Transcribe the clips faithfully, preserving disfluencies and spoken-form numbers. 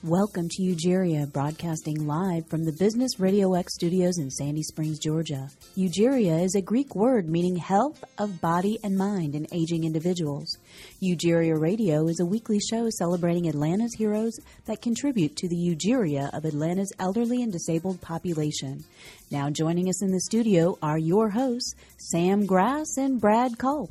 Welcome to Ugeria, broadcasting live from the Business Radio X studios in Sandy Springs, Georgia. Ugeria is a Greek word meaning health of body and mind in aging individuals. Ugeria Radio is a weekly show celebrating Atlanta's heroes that contribute to the Ugeria of Atlanta's elderly and disabled population. Now joining us in the studio are your hosts, Sam Grass and Brad Culp.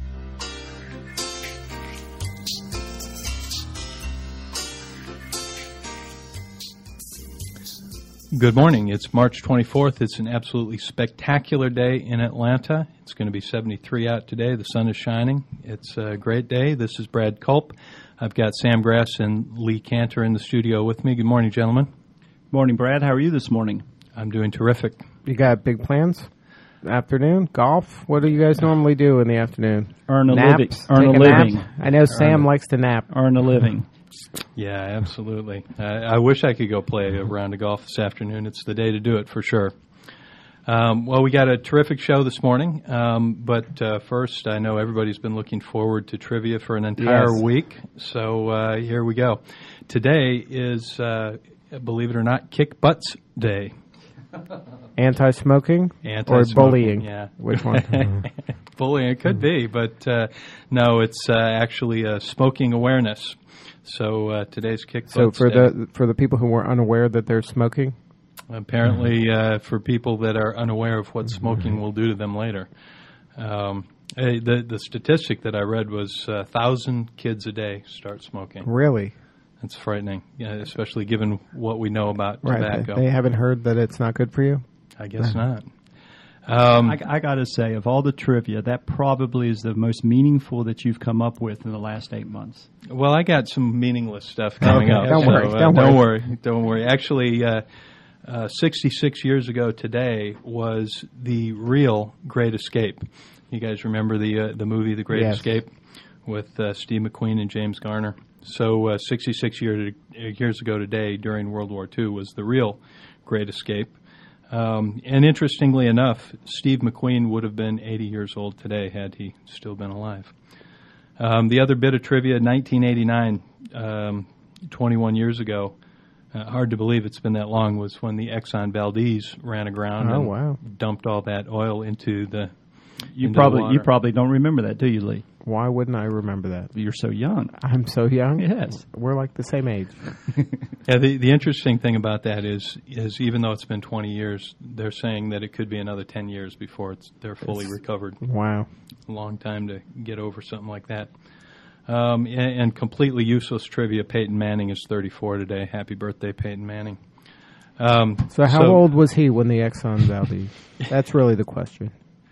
Good morning. It's March twenty-fourth. It's an absolutely spectacular day in Atlanta. It's going to be seventy-three out today. The sun is shining. It's a great day. This is Brad Culp. I've got Sam Grass and Lee Cantor in the studio with me. Good morning, gentlemen. Morning, Brad. How are you this morning? I'm doing terrific. You got big plans? Afternoon? Golf? What do you guys normally do in the afternoon? Earn a Naps? living. Earn a Take living. nap? I know Sam likes to nap. Earn a living. Yeah, absolutely. I, I wish I could go play a round of golf this afternoon. It's the day to do it for sure. Um, well, we got a terrific show this morning, um, but uh, first, I know everybody's been looking forward to trivia for an entire Yes. week, so uh, here we go. Today is, uh, believe it or not, Kick Butts Day. Anti-smoking, Anti-smoking, or bullying? yeah. Which one? Bullying, it could be, but uh, no, it's uh, actually uh, smoking awareness. So uh, today's Kick Butts So for Day. the for the people who were unaware that they're smoking? Apparently, uh, for people that are unaware of what smoking will do to them later. Um, eh, the the statistic that I read was a thousand kids a day start smoking. Really? That's frightening, yeah, especially given what we know about Right. tobacco. They haven't heard that it's not good for you? I guess not. Um, I, I got to say, of all the trivia, that probably is the most meaningful that you've come up with in the last eight months. well, I got some meaningless stuff coming Okay, up. don't so, worry, uh, don't don't worry. worry. Don't worry. Actually, uh, uh, sixty-six years ago today was the real Great Escape. You guys remember the uh, the movie The Great Yes. Escape with uh, Steve McQueen and James Garner? So uh, sixty-six year, years ago today, during World War Two, was the real Great Escape. Um, and interestingly enough, Steve McQueen would have been eighty years old today had he still been alive. Um, the other bit of trivia, nineteen eighty-nine, um, twenty-one years ago, uh, hard to believe it's been that long, was when the Exxon Valdez ran aground Oh, and wow. dumped all that oil into the You into probably the water. you probably don't remember that, do you, Lee? Why wouldn't I remember that? You're so young. I'm so young? Yes. We're like the same age. Yeah, the, the interesting thing about that is, is even though it's been twenty years, they're saying that it could be another ten years before it's they're fully It's- recovered. Wow. A long time to get over something like that. Um, and, and completely useless trivia, Peyton Manning is thirty-four today. Happy birthday, Peyton Manning. Um, So how old was he when the Exxon Valdez? That's really the question.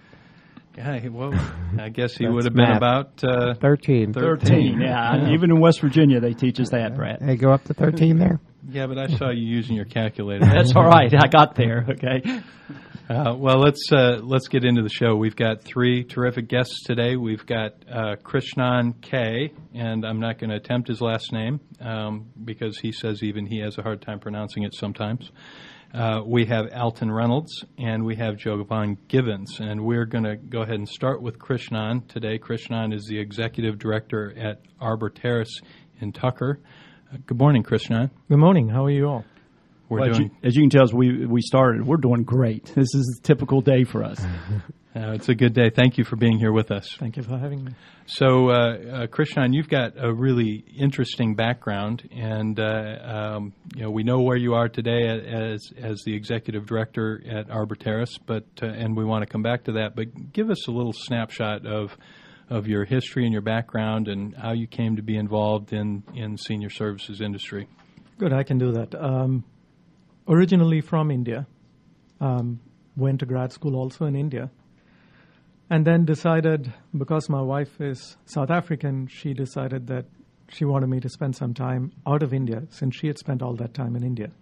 Yeah, well, I guess he That's would have been math. about uh, thirteen. thirteen. Yeah. Even in West Virginia, they teach us that, Brad. Hey, go up to thirteen there? Yeah, but I saw you using your calculator. That's all right. I got there, okay? Uh, well, let's uh, let's get into the show. We've got three terrific guests today. We've got uh, Krishnan K, and I'm not going to attempt his last name um, because he says even he has a hard time pronouncing it sometimes. Uh, we have Alton Reynolds, and we have Jovan Givens, and we're going to go ahead and start with Krishnan today. Krishnan is the executive director at Arbor Terrace in Tucker. Uh, good morning, Krishnan. Good morning. How are you all? We're Well, as, doing. you, as you can tell, as we, we started, we're doing great. This is a typical day for us. Uh, it's a good day. Thank you for being here with us. Thank you for having me. So, uh, uh, Krishnan, you've got a really interesting background, and uh, um, you know we know where you are today as as the executive director at Arbor Terrace, but uh, and we want to come back to that. But give us a little snapshot of of your history and your background, and how you came to be involved in in senior services industry. Good, I can do that. Um, originally from India, um, went to grad school also in India, and then decided, because my wife is South African, she decided that she wanted me to spend some time out of India since she had spent all that time in India.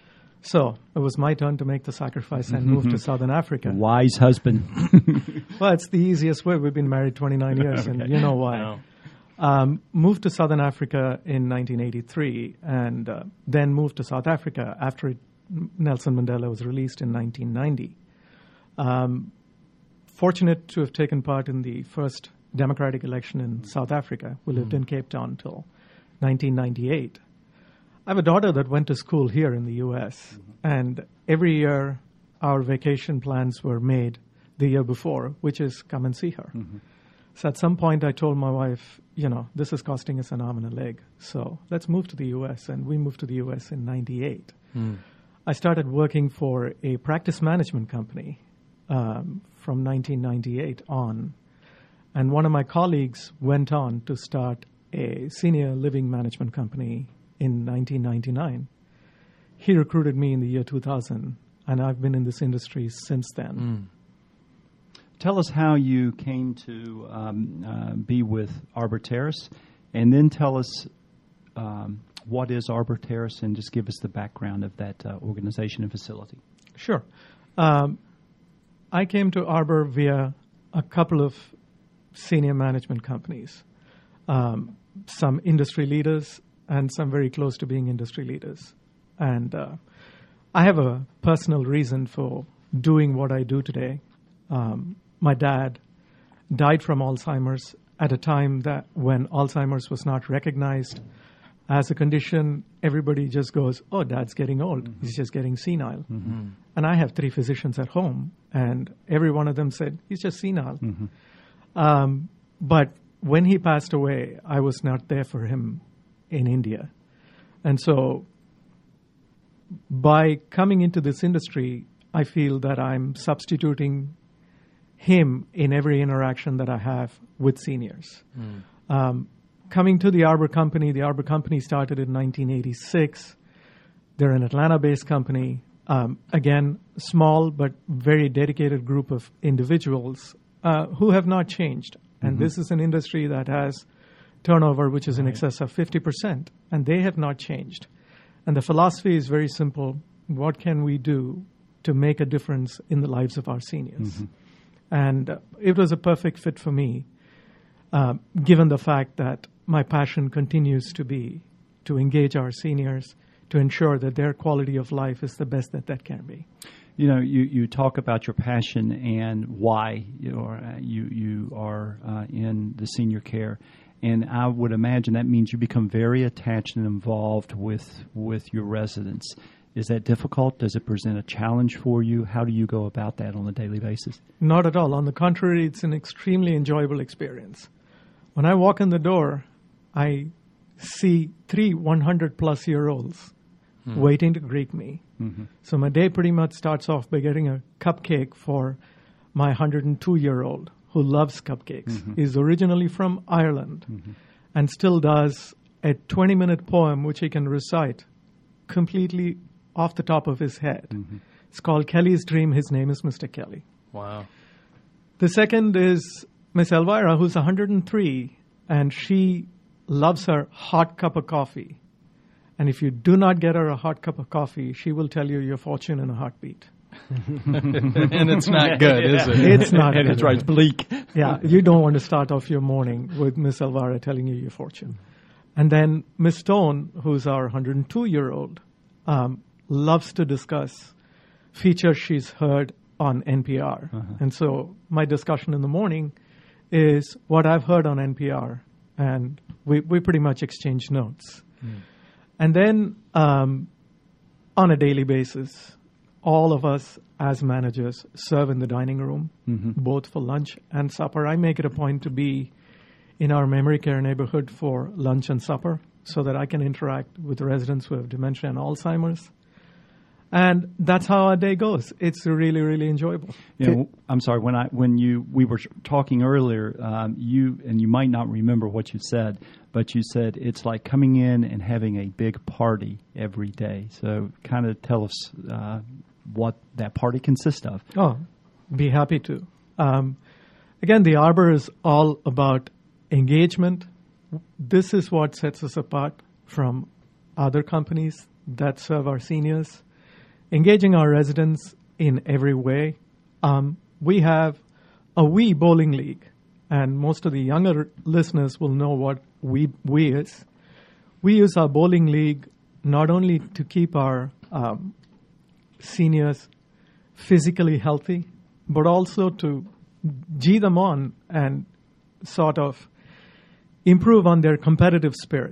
So it was my turn to make the sacrifice and move to Southern Africa. Wise husband. Well, it's the easiest way. We've been married twenty-nine years, and you know why. No. Um, moved to Southern Africa in nineteen eighty-three, and uh, then moved to South Africa after it, Nelson Mandela was released in nineteen ninety. Um, fortunate to have taken part in the first democratic election in South Africa. We lived in Cape Town until nineteen ninety-eight. I have a daughter that went to school here in the U S, mm-hmm. and every year our vacation plans were made the year before, which is come and see her. Mm-hmm. So at some point I told my wife, you know, this is costing us an arm and a leg, so let's move to the U S, and we moved to the U S in ninety-eight. Mm. I started working for a practice management company um, from nineteen ninety-eight on, and one of my colleagues went on to start a senior living management company in nineteen ninety-nine. He recruited me in the year two thousand, and I've been in this industry since then. Mm. Tell us how you came to um, uh, be with Arbor Terrace, and then tell us um, what is Arbor Terrace, and just give us the background of that uh, organization and facility. Sure. Um, I came to Arbor via a couple of senior management companies, um, some industry leaders, and some very close to being industry leaders. And uh, I have a personal reason for doing what I do today. Um, my dad died from Alzheimer's at a time that when Alzheimer's was not recognized as a condition. Everybody just goes, oh, Dad's getting old. Mm-hmm. He's just getting senile. Mm-hmm. And I have three physicians at home, and every one of them said, he's just senile. Mm-hmm. Um, but when he passed away, I was not there for him in India. And so by coming into this industry, I feel that I'm substituting him in every interaction that I have with seniors. Mm. Um, coming to the Arbor Company, the Arbor Company started in nineteen eighty-six. They're an Atlanta-based company. Um, again, small but very dedicated group of individuals uh, who have not changed. And mm-hmm. this is an industry that has turnover which is in right. excess of fifty percent, and they have not changed. And the philosophy is very simple. What can we do to make a difference in the lives of our seniors? Mm-hmm. And uh, it was a perfect fit for me, uh, given the fact that my passion continues to be to engage our seniors, to ensure that their quality of life is the best that that can be. You know, you, you talk about your passion and why you know, you, you are uh, in the senior care. And I would imagine that means you become very attached and involved with with your residents. Is that difficult? Does it present a challenge for you? How do you go about that on a daily basis? Not at all. On the contrary, it's an extremely enjoyable experience. When I walk in the door, I see three one hundred plus year olds mm-hmm. waiting to greet me. Mm-hmm. So my day pretty much starts off by getting a cupcake for my one hundred two year old who loves cupcakes. Mm-hmm. He's originally from Ireland mm-hmm. and still does a twenty minute poem which he can recite completely off the top of his head. Mm-hmm. It's called Kelly's Dream. His name is Mister Kelly. Wow. The second is Miss Elvira, who's one hundred three, and she loves her hot cup of coffee. And if you do not get her a hot cup of coffee, she will tell you your fortune in a heartbeat. And it's not good, is it? It's not and good. It's right, it's bleak. Yeah, you don't want to start off your morning with Miss Elvira telling you your fortune. And then Miss Stone, who's our one hundred two year old, um, loves to discuss features she's heard on N P R. Uh-huh. And so my discussion in the morning is what I've heard on N P R, and we, we pretty much exchange notes. Mm. And then um, on a daily basis, all of us as managers serve in the dining room, mm-hmm. both for lunch and supper. I make it a point to be in our memory care neighborhood for lunch and supper so that I can interact with residents who have dementia and Alzheimer's. And that's how our day goes. It's really, really enjoyable. You know, I'm sorry. When I when you we were talking earlier, um, you and you might not remember what you said, but you said it's like coming in and having a big party every day. So, kind of tell us uh, what that party consists of. Oh, be happy to. Um, again, the Arbor is all about engagement. This is what sets us apart from other companies that serve our seniors. Engaging our residents in every way. Um, we have a Wii bowling league, and most of the younger listeners will know what Wii, Wii is. We use our bowling league not only to keep our um, seniors physically healthy, but also to gee them on and sort of improve on their competitive spirit.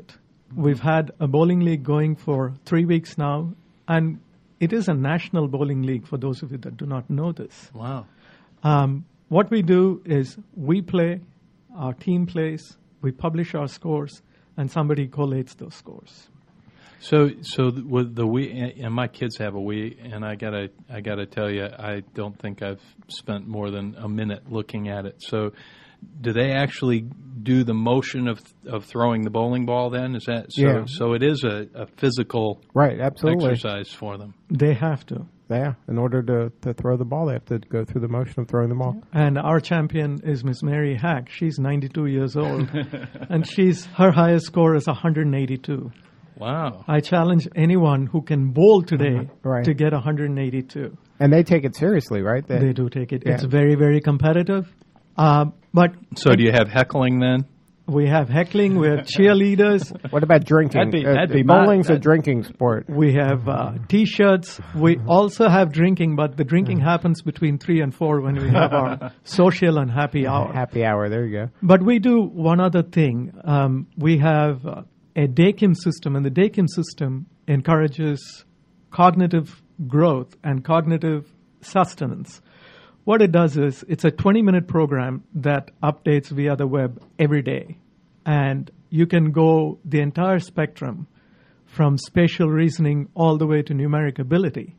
We've had a bowling league going for three weeks now, and it is a national bowling league for those of you that do not know this. Wow. Um, what we do is we play, our team plays, we publish our scores, and somebody collates those scores. So, so th- with the Wii, and my kids have a Wii, and I gotta, I gotta tell you, I don't think I've spent more than a minute looking at it. So, do they actually do the motion of of throwing the bowling ball? Then is that so? Yeah. So it is a, a physical Right, absolutely. exercise for them. They have to. Yeah, in order to, to throw the ball, they have to go through the motion of throwing the ball. And our champion is Miss Mary Hack. She's ninety-two years old, and she's her highest score is one hundred eighty-two. Wow. I challenge anyone who can bowl today Right. to get one hundred eighty-two. And they take it seriously, right? They do take it. Yeah. It's very, very competitive. Um, but So do you have heckling then? we have heckling, we have cheerleaders, What about drinking? That'd be- Uh, that'd be my- bowling's a that- drinking sport. we have uh, T-shirts. We also have drinking, but the drinking happens between three and four when we have our social and happy hour. Happy hour. There you go. But we do one other thing. Um, we have uh, a DAKIM system, and the DAKIM system encourages cognitive growth and cognitive sustenance. What it does is it's a twenty-minute program that updates via the web every day. And you can go the entire spectrum from spatial reasoning all the way to numeric ability.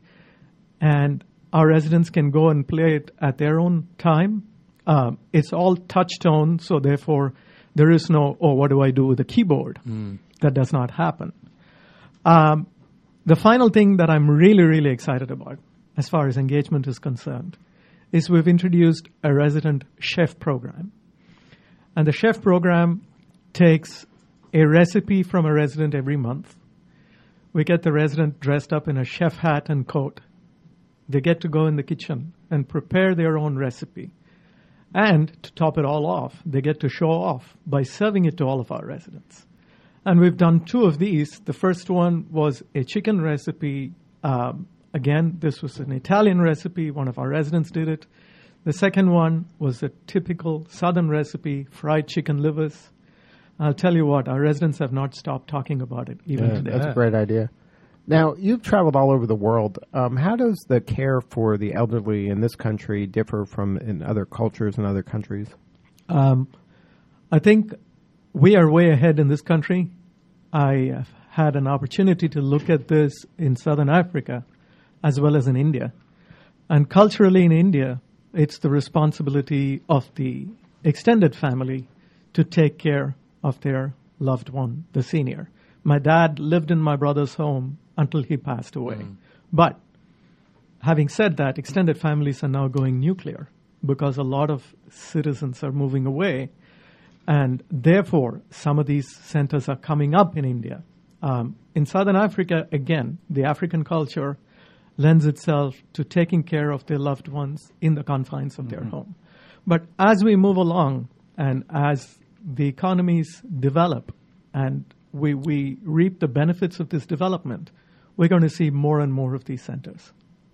And our residents can go and play it at their own time. Um, it's all touch tone, so therefore there is no, oh, what do I do with the keyboard? Mm. That does not happen. Um, the final thing that I'm really, really excited about, as far as engagement is concerned, is we've introduced a resident chef program. And the chef program takes a recipe from a resident every month. We get the resident dressed up in a chef hat and coat. They get to go in the kitchen and prepare their own recipe. And to top it all off, they get to show off by serving it to all of our residents. And we've done two of these. The first one was a chicken recipe. Um, again, this was an Italian recipe. One of our residents did it. The second one was a typical southern recipe, fried chicken livers. I'll tell you what, our residents have not stopped talking about it even Yeah, today. that's a great idea. Now, you've traveled all over the world. Um, how does the care for the elderly in this country differ from in other cultures and other countries? Um, I think we are way ahead in this country. I have had an opportunity to look at this in Southern Africa as well as in India. And culturally in India, it's the responsibility of the extended family to take care of their loved one, the senior. My dad lived in my brother's home until he passed away. Mm. But having said that, extended families are now going nuclear because a lot of citizens are moving away. And therefore, some of these centers are coming up in India. Um, in Southern Africa, again, the African culture lends itself to taking care of their loved ones in the confines of mm-hmm. their home. But as we move along and as the economies develop and we, we reap the benefits of this development, we're going to see more and more of these centers.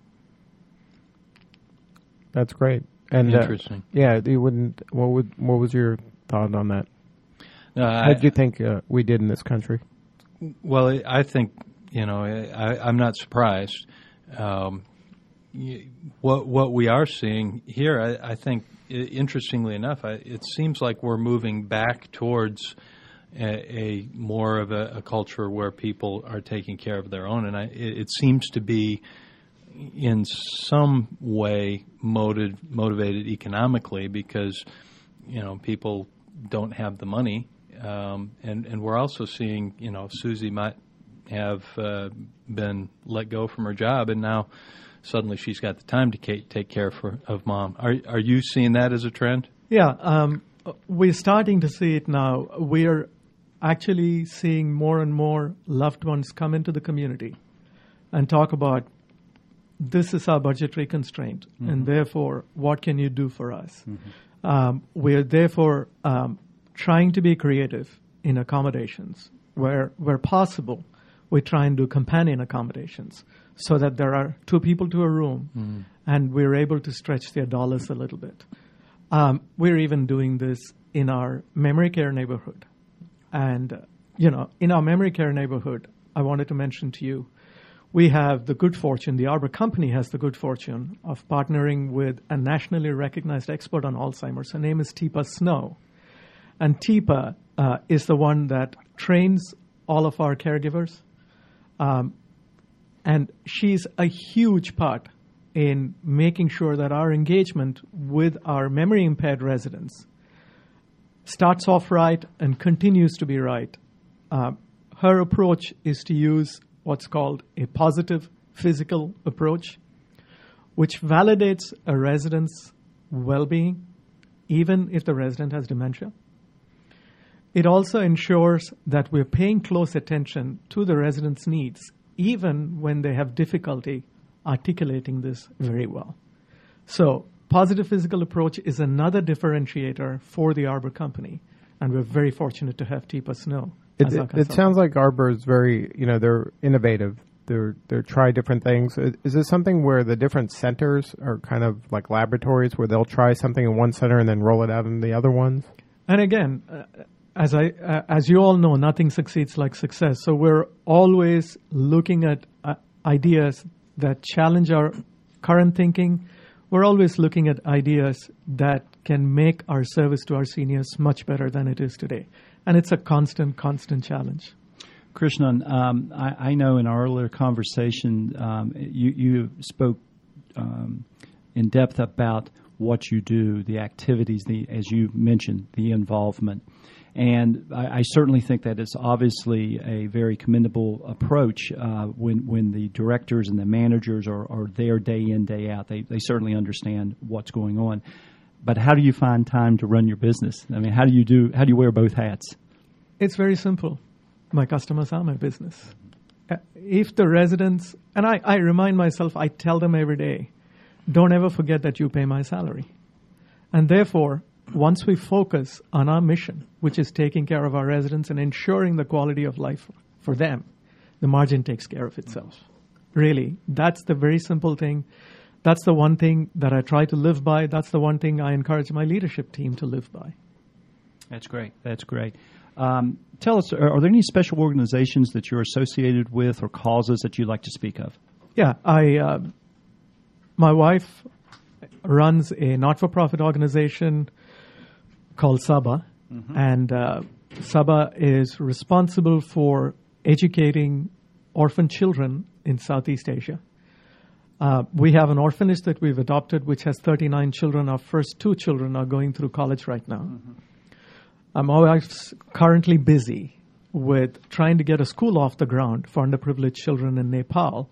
That's great. And Interesting. Uh, yeah, you wouldn't. What would? What was your thought on that? No, How did you think uh, we did in this country? Well, I think you know I, I'm not surprised. Um, what what we are seeing here, I, I think, interestingly enough, I, it seems like we're moving back towards a, a more of a, a culture where people are taking care of their own, and I, it, it seems to be in some way motiv- motivated economically because you know people don't have the money, um, and and we're also seeing you know Susie might have uh, been let go from her job, and now suddenly she's got the time to ca- take care for, of mom. Are are you seeing that as a trend? Yeah, um, we're starting to see it now. We're actually seeing more and more loved ones come into the community and talk about this is our budgetary constraint, mm-hmm. and therefore, what can you do for us? Mm-hmm. Um, we're therefore um, trying to be creative in accommodations where where possible. We try and do companion accommodations so that there are two people to a room mm. and we're able to stretch their dollars a little bit. Um, we're even doing this in our memory care neighborhood. And you know, in our memory care neighborhood, I wanted to mention to you, we have the good fortune, the Arbor Company has the good fortune of partnering with a nationally recognized expert on Alzheimer's. Her name is Teepa Snow. And Teepa uh, is the one that trains all of our caregivers. Um, and she's a huge part in making sure that our engagement with our memory impaired residents starts off right and continues to be right. Uh, her approach is to use what's called a positive physical approach, which validates a resident's well-being, even if the resident has dementia. It also ensures that we're paying close attention to the resident's needs, even when they have difficulty articulating this very well. So, positive physical approach is another differentiator for the Arbor Company, and we're very fortunate to have Teepa Snow. It, it, it sounds like Arbor is very, you know, they're innovative. They're they're try different things. Is this something where the different centers are kind of like laboratories where they'll try something in one center and then roll it out in the other ones? And again, uh, as I uh, as you all know, nothing succeeds like success. So we're always looking at uh, ideas that challenge our current thinking. We're always looking at ideas that can make our service to our seniors much better than it is today. And it's a constant, constant challenge. Krishnan, um, I, I know in our earlier conversation, um, you, you spoke um, in depth about what you do, the activities, the as you mentioned, the involvement. And I, I certainly think that it's obviously a very commendable approach uh, when when the directors and the managers are, are there day in, day out. They they certainly understand what's going on. But how do you find time to run your business? I mean, how do you do? How do you wear both hats? It's very simple. My customers are my business. If the residents, and I, I remind myself, I tell them every day, don't ever forget that you pay my salary. And therefore, once we focus on our mission, which is taking care of our residents and ensuring the quality of life for them, the margin takes care of itself. Really, that's the very simple thing. That's the one thing that I try to live by. That's the one thing I encourage my leadership team to live by. That's great. That's great. Um, tell us, are, are there any special organizations that you're associated with or causes that you'd like to speak of? Yeah, I. Uh, my wife runs a not-for-profit organization called Sabha, mm-hmm. and uh, Sabha is responsible for educating orphan children in Southeast Asia. Uh, we have an orphanage that we've adopted, which has thirty-nine children. Our first two children are going through college right now. Mm-hmm. Uh, my wife's currently busy with trying to get a school off the ground for underprivileged children in Nepal.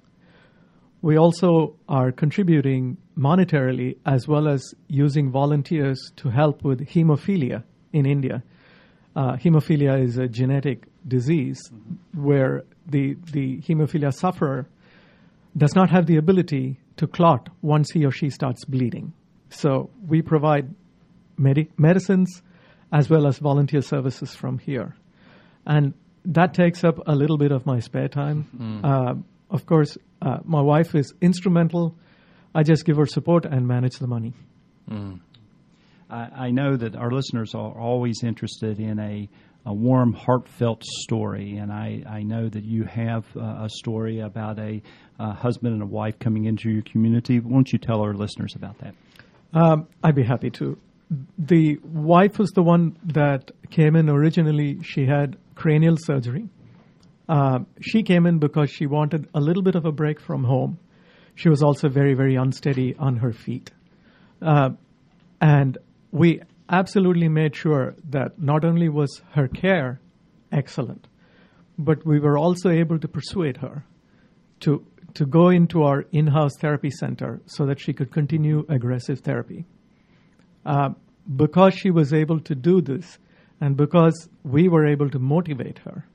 We also are contributing monetarily as well as using volunteers to help with hemophilia in India. Uh, hemophilia is a genetic disease mm-hmm. where the, the hemophilia sufferer does not have the ability to clot once he or she starts bleeding. So we provide medi- medicines as well as volunteer services from here. And that takes up a little bit of my spare time. Mm. Uh, of course, uh, my wife is instrumental. I just give her support and manage the money. Mm. I, I know that our listeners are always interested in a a warm, heartfelt story, and I, I know that you have uh, a story about a uh, husband and a wife coming into your community. Won't you tell our listeners about that? Um, I'd be happy to. The wife was the one that came in originally. She had cranial surgery. Uh, she came in because she wanted a little bit of a break from home. She was also very, very unsteady on her feet. Uh, and we absolutely made sure that not only was her care excellent, but we were also able to persuade her to to go into our in-house therapy center so that she could continue aggressive therapy. Uh, because she was able to do this, and because we were able to motivate her,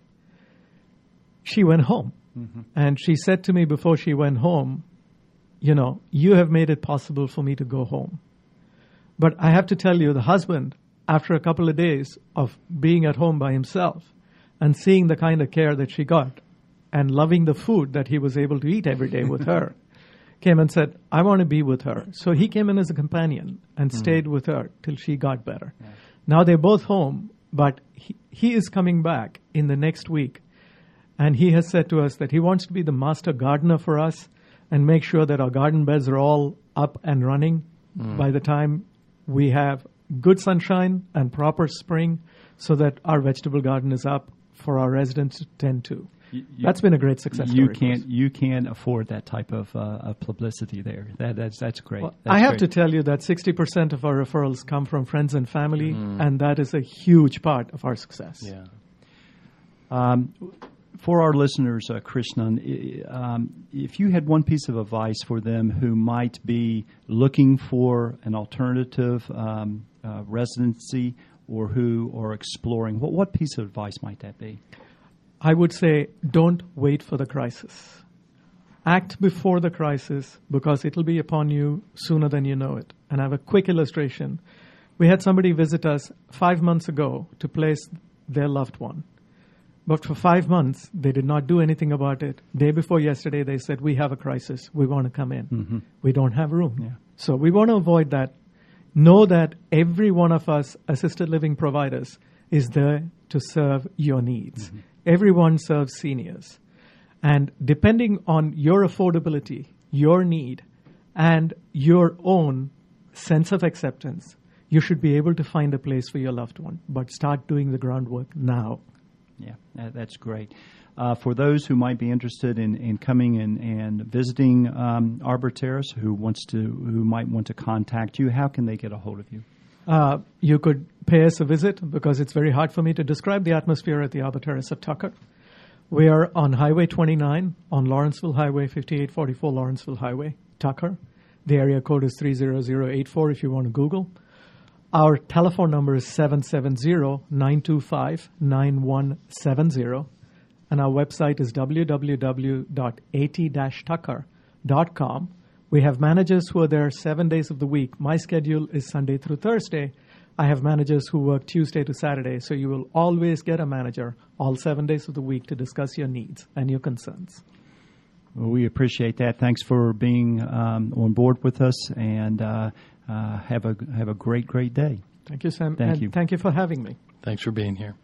she went home. Mm-hmm. And she said to me before she went home, you know, you have made it possible for me to go home. But I have to tell you, the husband, after a couple of days of being at home by himself and seeing the kind of care that she got and loving the food that he was able to eat every day with her, came and said, I want to be with her. So he came in as a companion and mm. stayed with her till she got better. Yeah. Now they're both home but he, he is coming back in the next week. And he has said to us that he wants to be the master gardener for us and make sure that our garden beds are all up and running mm. by the time we have good sunshine and proper spring, so that our vegetable garden is up for our residents to tend to. You, that's been a great success you story. Can't, you can't afford that type of, uh, of publicity there. That, that's, that's great. Well, that's I have great. to tell you that sixty percent of our referrals come from friends and family, mm. and that is a huge part of our success. Yeah. Um, for our listeners, uh, Krishnan, um, if you had one piece of advice for them who might be looking for an alternative um, uh, residency or who are exploring, what, what piece of advice might that be? I would say don't wait for the crisis. Act before the crisis, because it'll be upon you sooner than you know it. And I have a quick illustration. We had somebody visit us five months ago to place their loved one. But for five months, they did not do anything about it. Day before yesterday, they said, we have a crisis. We want to come in. Mm-hmm. We don't have room. Yeah. So we want to avoid that. Know that every one of us assisted living providers is there to serve your needs. Mm-hmm. Everyone serves seniors. And depending on your affordability, your need, and your own sense of acceptance, you should be able to find a place for your loved one. But start doing the groundwork now. Yeah, that, that's great. Uh, for those who might be interested in, in coming and, and visiting um, Arbor Terrace, who wants to, who might want to contact you, how can they get a hold of you? Uh, you could pay us a visit, because it's very hard for me to describe the atmosphere at the Arbor Terrace of Tucker. We are on Highway twenty-nine, on Lawrenceville Highway, fifty-eight forty-four Lawrenceville Highway, Tucker. The area code is three zero zero eight four if you want to Google. Our telephone number is seven seven zero, nine two five, nine one seven zero. And our website is w w w dot a t dash tucker dot com. We have managers who are there seven days of the week. My schedule is Sunday through Thursday. I have managers who work Tuesday to Saturday. So you will always get a manager all seven days of the week to discuss your needs and your concerns. Well, we appreciate that. Thanks for being um, on board with us, and uh, uh, have a have a great, great day. Thank you, Sam. Thank and you. Thank you for having me. Thanks for being here.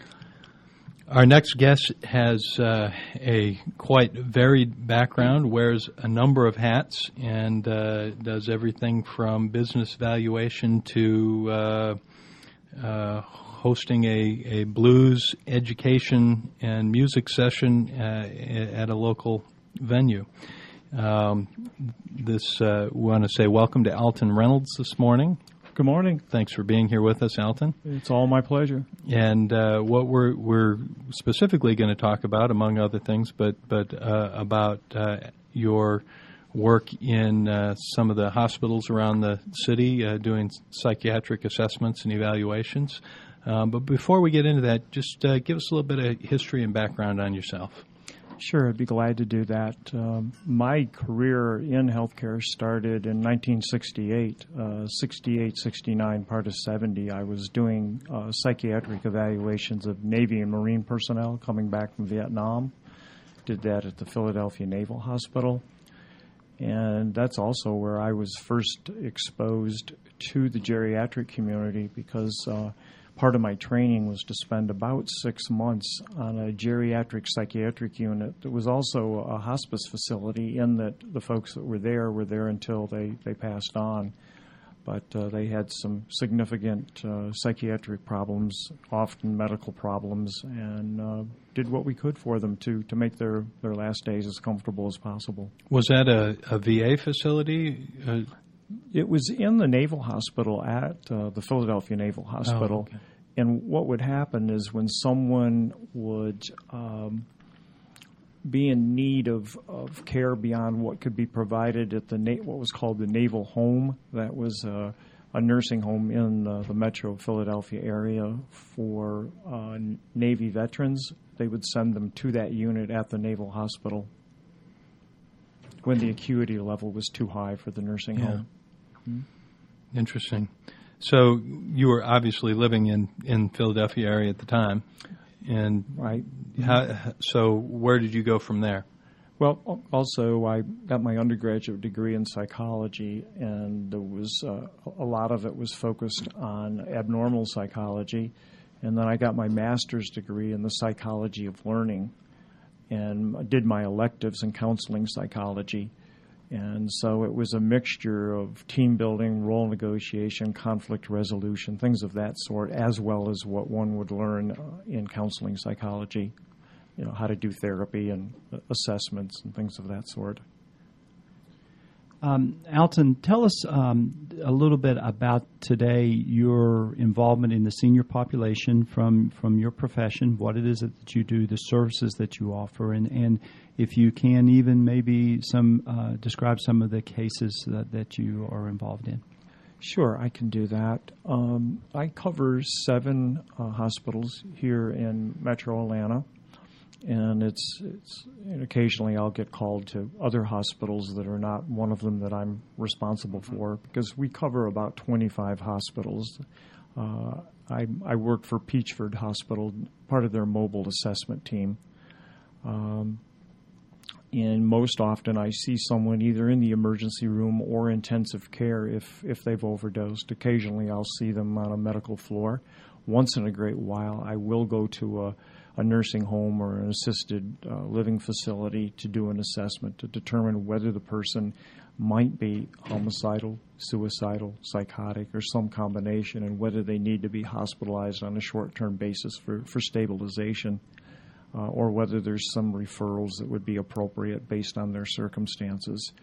Our next guest has uh, a quite varied background, wears a number of hats, and uh, does everything from business valuation to uh, uh, hosting a, a blues education and music session uh, at a local venue. Um, this uh, we want to say welcome to Alton Reynolds this morning. Good morning. Thanks for being here with us, Alton. It's all my pleasure. And uh, what we're we're specifically going to talk about, among other things, but but uh, about uh, your work in uh, some of the hospitals around the city, uh, doing psychiatric assessments and evaluations. Um, but before we get into that, just uh, give us a little bit of history and background on yourself. Sure, I'd be glad to do that. Um, my career in healthcare started in nineteen sixty-eight, uh, sixty-eight, sixty-nine, part of seventy. I was doing uh, psychiatric evaluations of Navy and Marine personnel coming back from Vietnam. Did that at the Philadelphia Naval Hospital. And that's also where I was first exposed to the geriatric community, because uh, part of my training was to spend about six months on a geriatric psychiatric unit. It was also a hospice facility, in that the folks that were there were there until they, they passed on. But uh, they had some significant uh, psychiatric problems, often medical problems, and uh, did what we could for them to, to make their, their last days as comfortable as possible. Was that a, a V A facility? Uh, It was in the Naval Hospital at uh, the Philadelphia Naval Hospital. Oh, okay. And what would happen is when someone would um, be in need of, of care beyond what could be provided at the na- what was called the Naval Home, that was uh, a nursing home in uh, the metro Philadelphia area for uh, Navy veterans, they would send them to that unit at the Naval Hospital when the acuity level was too high for the nursing yeah. home. Mm-hmm. Interesting. So you were obviously living in, in Philadelphia area at the time, and right. How, so where did you go from there? Well, also I got my undergraduate degree in psychology, and there was uh, a lot of it was focused on abnormal psychology, And then I got my master's degree in the psychology of learning and did my electives in counseling psychology. And so it was a mixture of team building, role negotiation, conflict resolution, things of that sort, as well as what one would learn uh, in counseling psychology, you know, how to do therapy and uh, assessments and things of that sort. Um, Alton, tell us um, a little bit about today your involvement in the senior population from, from your profession, what it is that you do, the services that you offer, and, and if you can even maybe some uh, describe some of the cases that, that you are involved in. Sure, I can do that. Um, I cover seven uh, hospitals here in Metro Atlanta. And it's, it's and occasionally I'll get called to other hospitals that are not one of them that I'm responsible for, because we cover about twenty-five hospitals. Uh, I, I work for Peachford Hospital, part of their mobile assessment team. Um, and most often I see someone either in the emergency room or intensive care if, if they've overdosed. Occasionally I'll see them on a medical floor. Once in a great while I will go to a a nursing home or an assisted uh, living facility to do an assessment to determine whether the person might be homicidal, suicidal, psychotic, or some combination, and whether they need to be hospitalized on a short-term basis for, for stabilization, uh, or whether there's some referrals that would be appropriate based on their circumstances.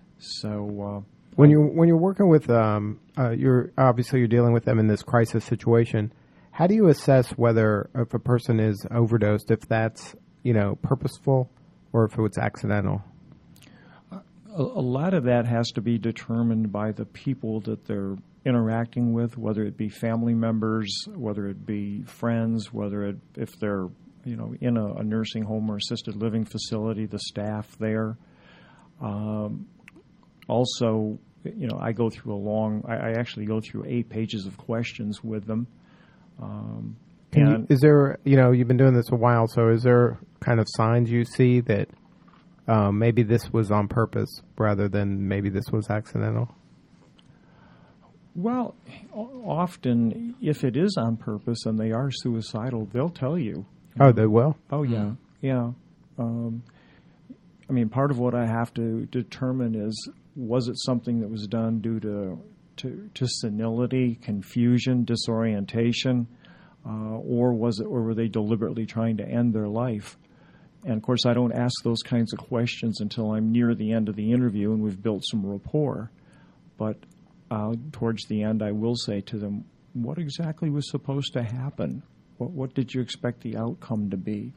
So uh, when you when you're working with um, uh, you're obviously you're dealing with them in this crisis situation. How do you assess whether, if a person is overdosed, if that's, you know, purposeful or if it's accidental? A, a lot of that has to be determined by the people that they're interacting with, whether it be family members, whether it be friends, whether it, if they're, you know, in a, a nursing home or assisted living facility, the staff there. Um, also, you know, I go through a long, I, I actually go through eight pages of questions with them. Um, and and you, is there, you know, you've been doing this a while, so is there kind of signs you see that um, maybe this was on purpose rather than maybe this was accidental? Well, often if it is on purpose and they are suicidal, they'll tell you. Oh, they will? Oh, yeah, mm-hmm. yeah. Um, I mean, part of what I have to determine is, was it something that was done due to To, to senility, confusion, disorientation, uh, or was it, or were they deliberately trying to end their life? And of course, I don't ask those kinds of questions until I'm near the end of the interview and we've built some rapport. But uh, towards the end, I will say to them, "What exactly was supposed to happen? What, what did you expect the outcome to be?"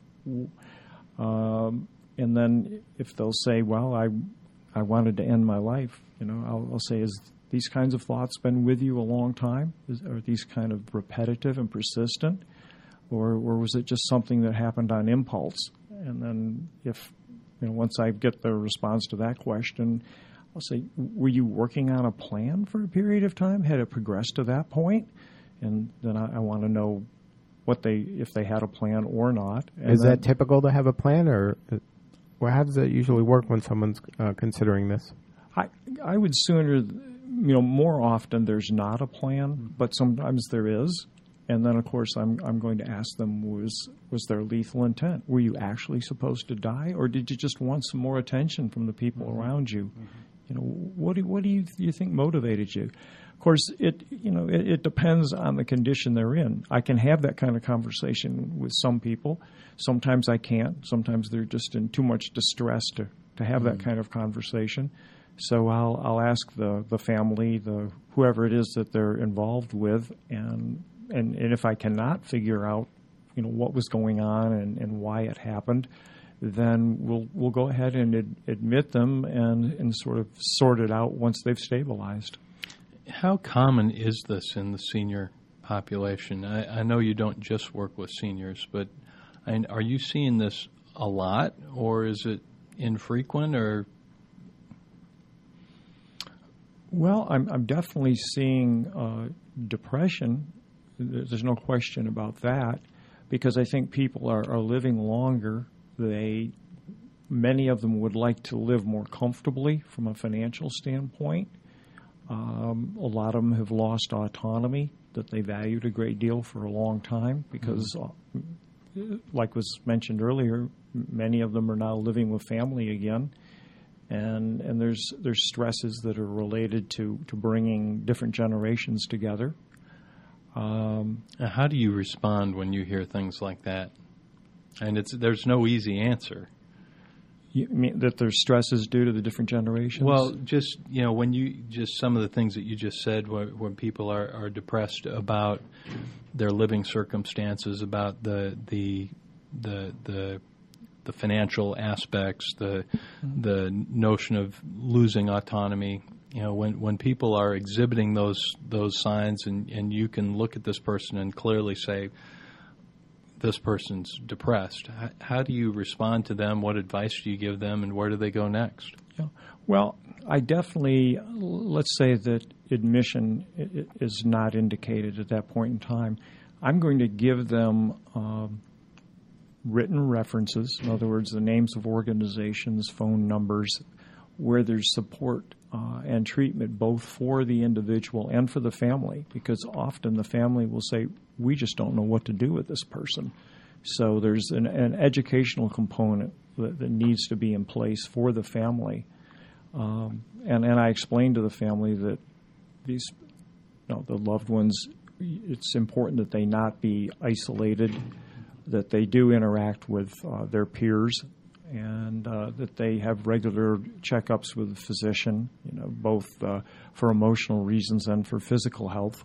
Um, and then, if they'll say, "Well, I, I wanted to end my life," you know, I'll, I'll say, "Is these kinds of thoughts been with you a long time? Is, are these kind of repetitive and persistent? Or, or was it just something that happened on impulse?" And then if, you know, once I get the response to that question, I'll say, "Were you working on a plan for a period of time? Had it progressed to that point?" And then I, I want to know what they, if they had a plan or not. And Is then, that typical to have a plan, or well, how does it usually work when someone's uh, considering this? I, I would sooner, you know, more often there's not a plan, but sometimes there is. And then, of course, I'm I'm going to ask them, was was there lethal intent? Were you actually supposed to die, or did you just want some more attention from the people mm-hmm. around you? Mm-hmm. You know, what do what do you you think motivated you? Of course, it you know it, it depends on the condition they're in. I can have that kind of conversation with some people. Sometimes I can't. Sometimes they're just in too much distress to to have mm-hmm. that kind of conversation. So I'll I'll ask the, the family, the whoever it is that they're involved with, and, and and if I cannot figure out, you know, what was going on and, and why it happened, then we'll we'll go ahead and ad, admit them and, and sort of sort it out once they've stabilized. How common is this in the senior population? I, I know you don't just work with seniors, but I, are you seeing this a lot, or is it infrequent, or? Well, I'm, I'm definitely seeing uh, depression. There's no question about that, because I think people are, are living longer. They, many of them would like to live more comfortably from a financial standpoint. Um, a lot of them have lost autonomy that they valued a great deal for a long time because, mm-hmm. uh, like was mentioned earlier, many of them are now living with family again, and and there's there's stresses that are related to, to bringing different generations together. Um, How do you respond when you hear things like that? And it's there's no easy answer. You mean that there's stresses due to the different generations? Well, just, you know, when you, just some of the things that you just said, when, when people are, are depressed about their living circumstances, about the, the, the, the, the financial aspects, the, mm-hmm. the notion of losing autonomy, you know, when, when people are exhibiting those, those signs and, and you can look at this person and clearly say, this person's depressed. How, how do you respond to them? What advice do you give them, and where do they go next? Yeah. Well, I definitely, let's say that admission is not indicated at that point in time. I'm going to give them um, written references, in other words, the names of organizations, phone numbers, where there's support uh, and treatment both for the individual and for the family, because often the family will say, we just don't know what to do with this person. So there's an, an educational component that, that needs to be in place for the family. Um, and, and I explained to the family that these, you know, the loved ones, it's important that they not be isolated, that they do interact with uh, their peers, and uh, that they have regular checkups with a physician, you know, both uh, for emotional reasons and for physical health.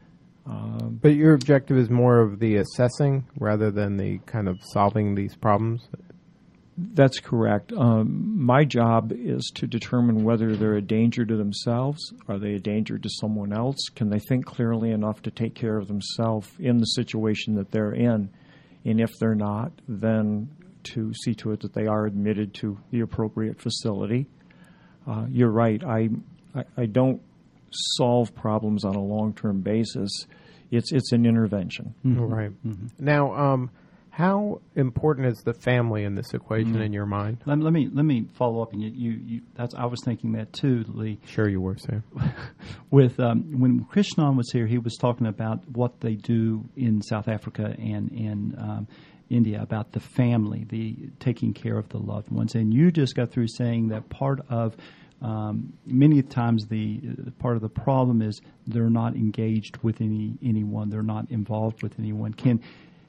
Um, but your objective is more of the assessing rather than the kind of solving these problems? That's correct. Um, my job is to determine whether they're a danger to themselves. Are they a danger to someone else? Can they think clearly enough to take care of themselves in the situation that they're in? And if they're not, then to see to it that they are admitted to the appropriate facility. Uh, you're right. I, I I don't solve problems on a long-term basis. It's it's an intervention. Mm-hmm. Right. Mm-hmm. Now, um, how important is the family in this equation mm-hmm. in your mind? Let, let me let me follow up. And you, you, you that's I was thinking that too, Lee. Sure, you were, Sam. With um, when Krishnan was here, he was talking about what they do in South Africa and and um, India about the family, the taking care of the loved ones. And you just got through saying that part of Um, many times the uh, part of the problem is they're not engaged with any anyone. They're not involved with anyone. Can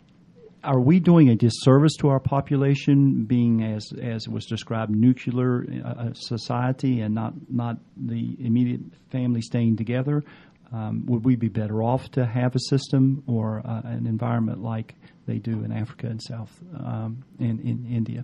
are we doing a disservice to our population, being as as was described, nuclear uh, society, and not not the immediate family staying together? Um, would we be better off to have a system or uh, an environment like they do in Africa and South um, and in India?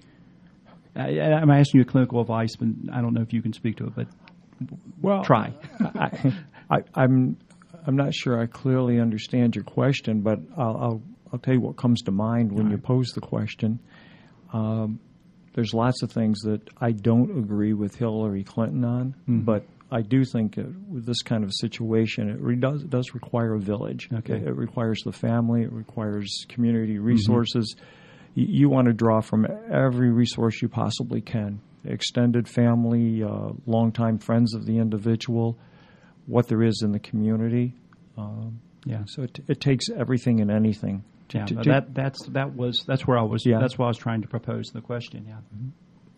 I, I'm asking you a clinical advice, but I don't know if you can speak to it. But well, try. I, I, I'm I'm not sure I clearly understand your question, but I'll I'll, I'll tell you what comes to mind when you pose the question. Um, there's lots of things that I don't agree with Hillary Clinton on, mm-hmm. but I do think that with this kind of situation, it re- does it does require a village. Okay. It, it requires the family. It requires community resources. Mm-hmm. You want to draw from every resource you possibly can. Extended family, uh, longtime friends of the individual, what there is in the community. Um, yeah. So it, it takes everything and anything. To, yeah, to, to, that that's that was that's where I was. Yeah. That's why I was trying to propose the question. Yeah. Mm-hmm.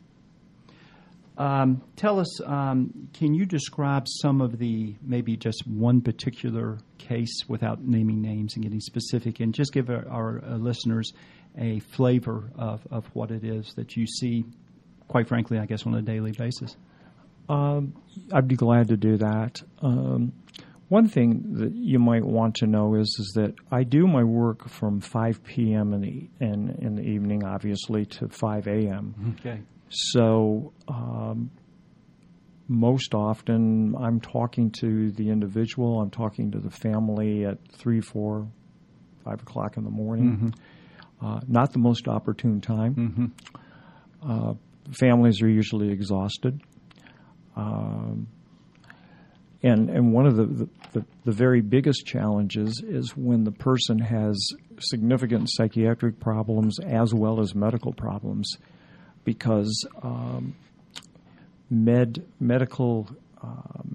Um, tell us, um, can you describe some of the, maybe just one particular case without naming names and getting specific, and just give our, our uh, listeners a flavor of, of what it is that you see, quite frankly, I guess, on a daily basis? Um, I'd be glad to do that. Um, one thing that you might want to know is is that I do my work from five p.m. in the in, in the evening, obviously, to five a.m. Okay. So um, most often I'm talking to the individual, I'm talking to the family at three, four, five o'clock in the morning. Mm-hmm. Uh, not the most opportune time. Mm-hmm. Uh, families are usually exhausted. Um, and and one of the, the, the, the very biggest challenges is when the person has significant psychiatric problems as well as medical problems, because um, med medical uh,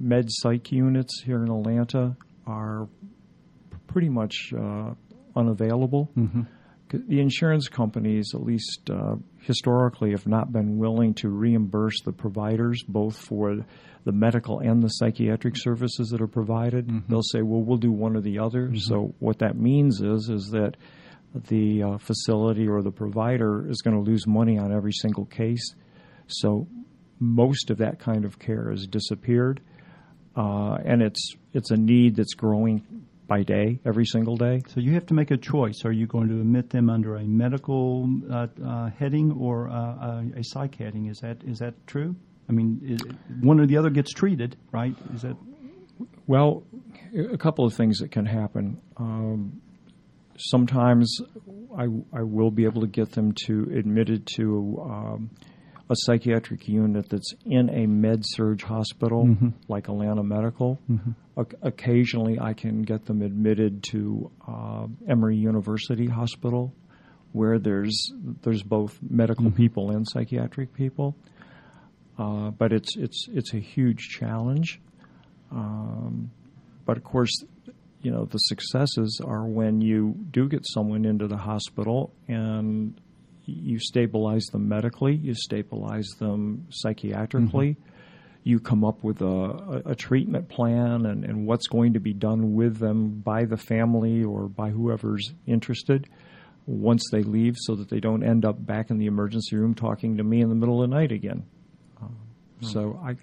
med psych units here in Atlanta are pretty much uh, unavailable. Mm-hmm. The insurance companies, at least uh, historically, have not been willing to reimburse the providers both for the medical and the psychiatric services that are provided. Mm-hmm. They'll say, well, we'll do one or the other. Mm-hmm. So what that means is is that the uh, facility or the provider is going to lose money on every single case. So most of that kind of care has disappeared, uh, and it's it's a need that's growing by day, every single day. So you have to make a choice. Are you going to admit them under a medical uh, uh, heading or uh, a, a psych heading? Is that is that true? I mean, is, one or the other gets treated, right? Is that? Well, a couple of things that can happen. Um, sometimes I, I will be able to get them to admitted to um, a psychiatric unit that's in a med-surg hospital, mm-hmm. like Atlanta Medical. Mm-hmm. O- occasionally, I can get them admitted to uh, Emory University Hospital, where there's there's both medical mm-hmm. people and psychiatric people. Uh, but it's it's it's a huge challenge. Um, but of course, you know, the successes are when you do get someone into the hospital and you stabilize them medically, you stabilize them psychiatrically, mm-hmm. you come up with a, a, a treatment plan and, and what's going to be done with them by the family or by whoever's interested once they leave, so that they don't end up back in the emergency room talking to me in the middle of the night again. Uh, mm-hmm. So I,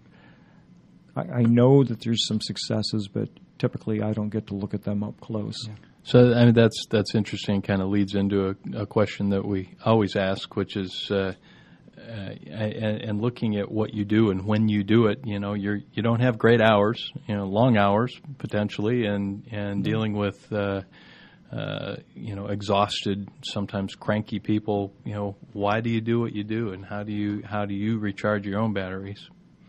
I I know that there's some successes, but typically I don't get to look at them up close. Yeah. So I mean, that's that's interesting. Kind of leads into a, a question that we always ask, which is, uh, uh, and, and looking at what you do and when you do it. You know, you're you don't have great hours, you know, long hours potentially, and and dealing with, uh, uh, you know, exhausted, sometimes cranky people. You know, why do you do what you do, and how do you how do you recharge your own batteries?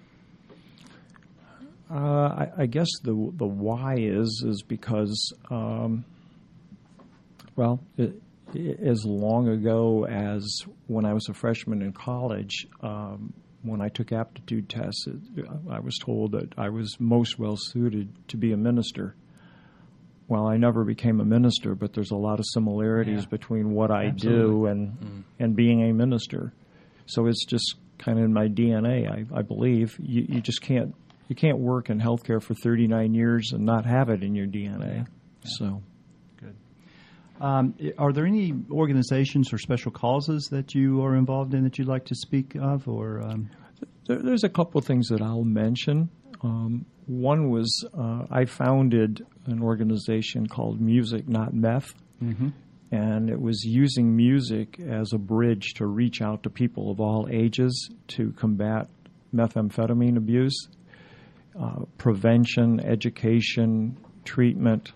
Uh, I, I guess the the why is is because. Um, Well, it, it, as long ago as when I was a freshman in college, um, when I took aptitude tests, it, I was told that I was most well suited to be a minister. Well, I never became a minister, but there's a lot of similarities yeah. between what I Absolutely. do and mm. and being a minister. So it's just kind of in my D N A, I, I believe. You, you just can't you can't work in healthcare for thirty-nine years and not have it in your D N A. Yeah. So. Um, are there any organizations or special causes that you are involved in that you'd like to speak of? Or um? there, there's a couple of things that I'll mention. Um, one was uh, I founded an organization called Music Not Meth, mm-hmm. and it was using music as a bridge to reach out to people of all ages to combat methamphetamine abuse, uh, prevention, education, treatment.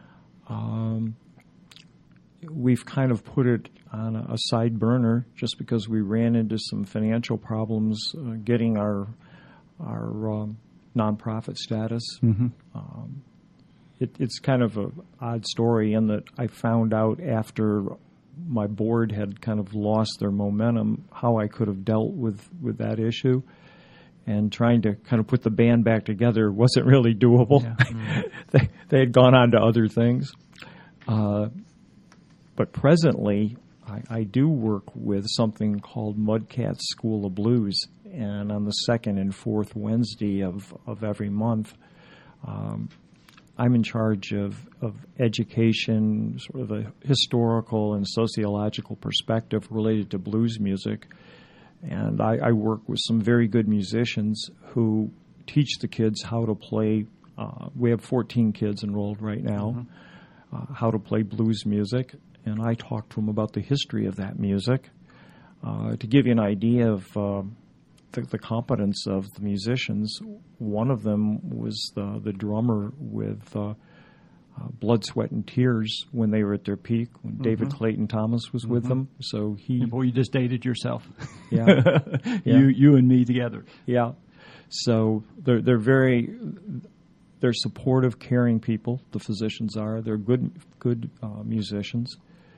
Um, We've kind of put it on a side burner just because we ran into some financial problems uh, getting our our um, nonprofit status. Mm-hmm. Um, it, it's kind of an odd story in that I found out after my board had kind of lost their momentum how I could have dealt with, with that issue. And trying to kind of put the band back together wasn't really doable. Yeah. Mm-hmm. they, they had gone on to other things. Uh, But presently, I, I do work with something called Mudcats School of Blues, and on the second and fourth Wednesday of, of every month, um, I'm in charge of, of education, sort of a historical and sociological perspective related to blues music, and I, I work with some very good musicians who teach the kids how to play. Uh, we have fourteen kids enrolled right now, mm-hmm. uh, how to play blues music. And I talked to them about the history of that music. Uh, to give you an idea of uh, the, the competence of the musicians, one of them was the, the drummer with uh, uh, Blood, Sweat, and Tears when they were at their peak, when mm-hmm. David Clayton Thomas was mm-hmm. with them. So he, boy, you just dated yourself. Yeah, you yeah. you and me together. Yeah. So they're they're very they're supportive, caring people. The physicians are. They're good good uh, musicians.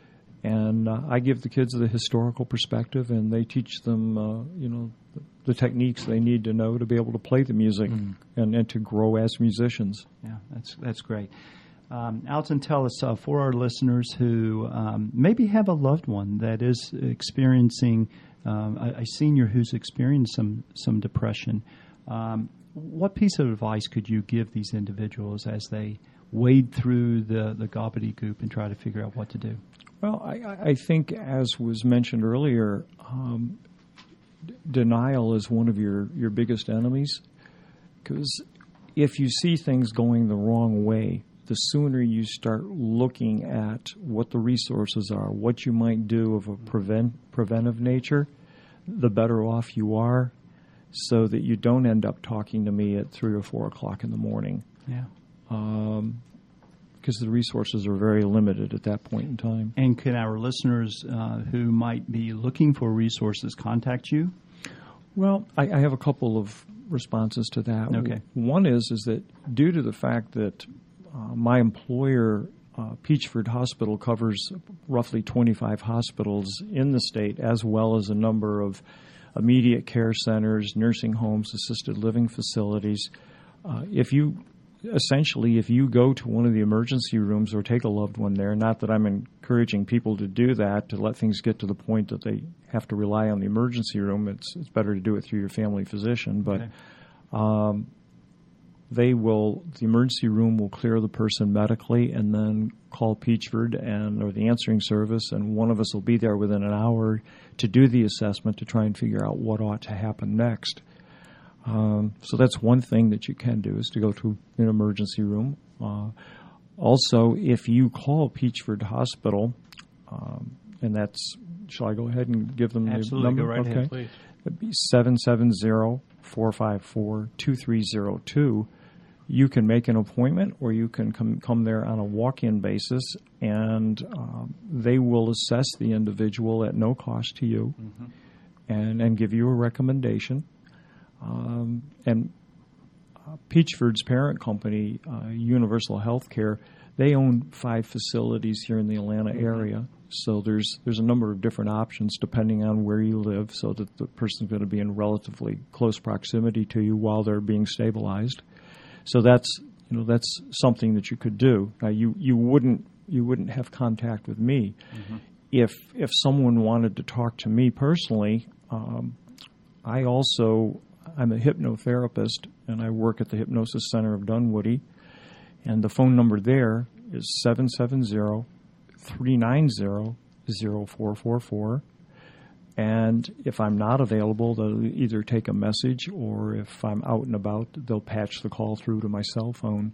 And uh, I give the kids the historical perspective, and they teach them, uh, you know, the, the techniques they need to know to be able to play the music mm. and, and to grow as musicians. Yeah, that's that's great. Um, Alton, tell us, uh, for our listeners who um, maybe have a loved one that is experiencing, um, a, a senior who's experienced some, some depression, um, what piece of advice could you give these individuals as they wade through the, the gobbledygook and try to figure out what to do? Well, I, I think, as was mentioned earlier, um, d- denial is one of your, your biggest enemies, because if you see things going the wrong way, the sooner you start looking at what the resources are, what you might do of a prevent, preventive nature, the better off you are, so that you don't end up talking to me at three or four o'clock in the morning. Yeah. Um, because the resources are very limited at that point in time. And can our listeners uh, who might be looking for resources contact you? Well, I, I have a couple of responses to that. Okay. One is is that due to the fact that uh, my employer, uh, Peachford Hospital, covers roughly twenty-five hospitals in the state, as well as a number of immediate care centers, nursing homes, assisted living facilities. Uh, if you Essentially, if you go to one of the emergency rooms or take a loved one there, not that I'm encouraging people to do that, to let things get to the point that they have to rely on the emergency room, it's it's better to do it through your family physician. But okay. um, they will, the emergency room will clear the person medically and then call Peachford and or the answering service, and one of us will be there within an hour to do the assessment to try and figure out what ought to happen next. Um, so that's one thing that you can do, is to go to an emergency room. Uh, also, if you call Peachford Hospital, um, and that's, shall I go ahead and give them Absolutely, the number? go right okay. ahead, please. It'd be seven seven zero, four five four, two three zero two. You can make an appointment, or you can come come there on a walk-in basis, and um, they will assess the individual at no cost to you, mm-hmm. and, and give you a recommendation. Um, and uh, Peachford's parent company, uh, Universal Healthcare, they own five facilities here in the Atlanta mm-hmm. area. So there's there's a number of different options depending on where you live, so that the person's going to be in relatively close proximity to you while they're being stabilized. So that's you know that's something that you could do. Now you, you wouldn't you wouldn't have contact with me mm-hmm. if if someone wanted to talk to me personally. Um, I also I'm a hypnotherapist, and I work at the Hypnosis Center of Dunwoody, and the phone number there is seven seven zero, three nine zero, zero four four four. And if I'm not available, they'll either take a message, or if I'm out and about, they'll patch the call through to my cell phone,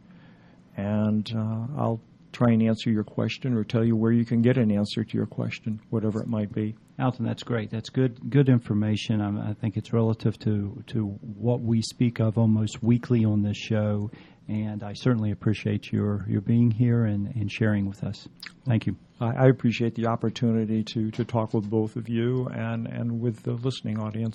and uh, I'll try and answer your question or tell you where you can get an answer to your question, whatever it might be. Alton, that's great. That's good good information. I'm, I think it's relative to, to what we speak of almost weekly on this show, and I certainly appreciate your, your being here and, and sharing with us. Thank you. I, I appreciate the opportunity to, to talk with both of you and, and with the listening audience.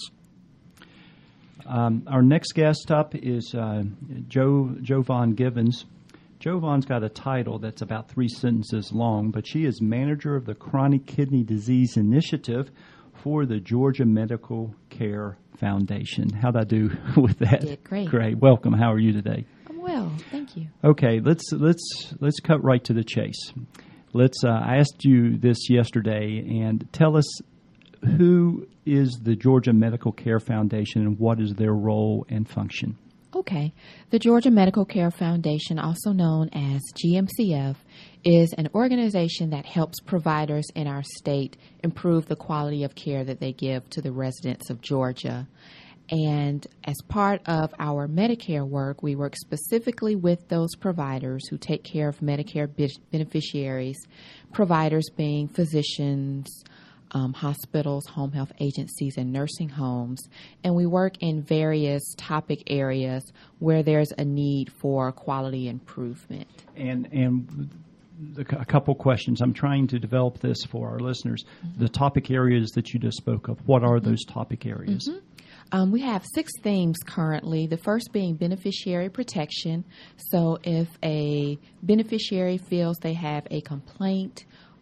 Um, our next guest up is uh, Jo Jovan Givens. Jovan's got a title that's about three sentences long, but she is manager of the Chronic Kidney Disease Initiative for the Georgia Medical Care Foundation. How'd I do with that? You did great. Great. Welcome. How are you today? I'm well, thank you. Okay, let's let's let's cut right to the chase. Let's. Uh, I asked you this yesterday, and tell us, who is the Georgia Medical Care Foundation and what is their role and function? Okay. The Georgia Medical Care Foundation, also known as G M C F, is an organization that helps providers in our state improve the quality of care that they give to the residents of Georgia. And as part of our Medicare work, we work specifically with those providers who take care of Medicare beneficiaries, providers being physicians, Um, hospitals, home health agencies, and nursing homes. And we work in various topic areas where there's a need for quality improvement. And and the, a couple questions. I'm trying to develop this for our listeners. Mm-hmm. The topic areas that you just spoke of, what are those topic areas? Mm-hmm. Um, we have six themes currently, the first being beneficiary protection. So if a beneficiary feels they have a complaint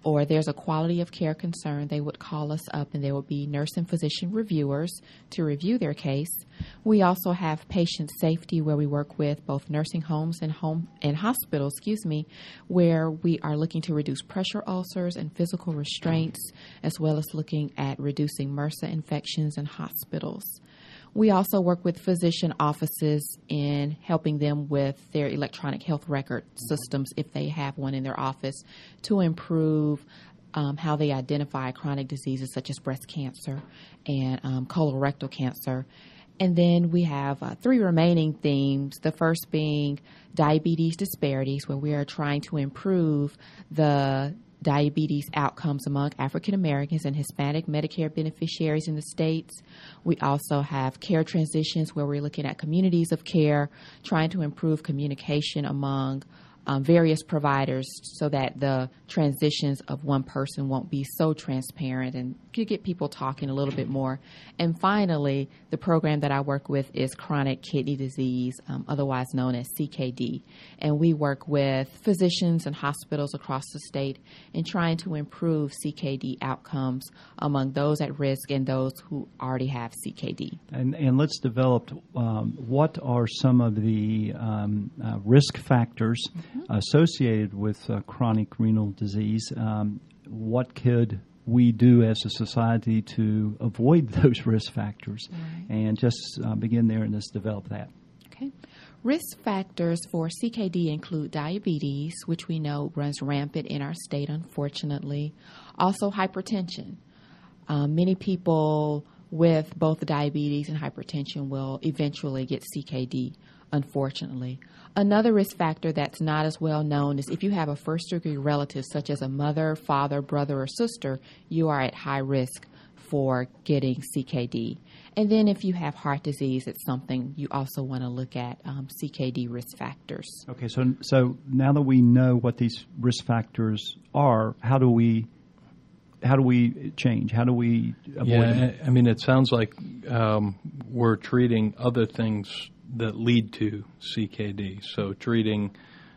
or there's a quality of care concern, they would call us up and there would be nurse and physician reviewers to review their case. We also have patient safety, where we work with both nursing homes and home and hospitals, excuse me, where we are looking to reduce pressure ulcers and physical restraints, as well as looking at reducing MRSA infections in hospitals. We also work with physician offices in helping them with their electronic health record systems, if they have one in their office, to improve um, how they identify chronic diseases such as breast cancer and um, colorectal cancer. And then we have uh, three remaining themes, the first being diabetes disparities, where we are trying to improve the diabetes outcomes among African Americans and Hispanic Medicare beneficiaries in the states. We also have care transitions, where we're looking at communities of care, trying to improve communication among um, various providers so that the transitions of one person won't be so transparent, and to get people talking a little bit more. And finally, the program that I work with is chronic kidney disease, um, otherwise known as C K D. And we work with physicians and hospitals across the state in trying to improve C K D outcomes among those at risk and those who already have C K D. And, and let's develop um, what are some of the um, uh, risk factors mm-hmm. associated with uh, chronic renal disease. Um, what could we do as a society to avoid those risk factors? Right. And just uh, begin there and just develop that. Okay. Risk factors for C K D include diabetes, which we know runs rampant in our state, unfortunately. Also hypertension. Um, many people with both diabetes and hypertension will eventually get C K D, unfortunately. Another risk factor that's not as well known is if you have a first-degree relative, such as a mother, father, brother, or sister, you are at high risk for getting C K D. And then if you have heart disease, it's something you also want to look at, um, C K D risk factors. Okay, so so now that we know what these risk factors are, how do we how do we change? How do we avoid yeah, them? I mean, it sounds like um, we're treating other things that lead to C K D. So treating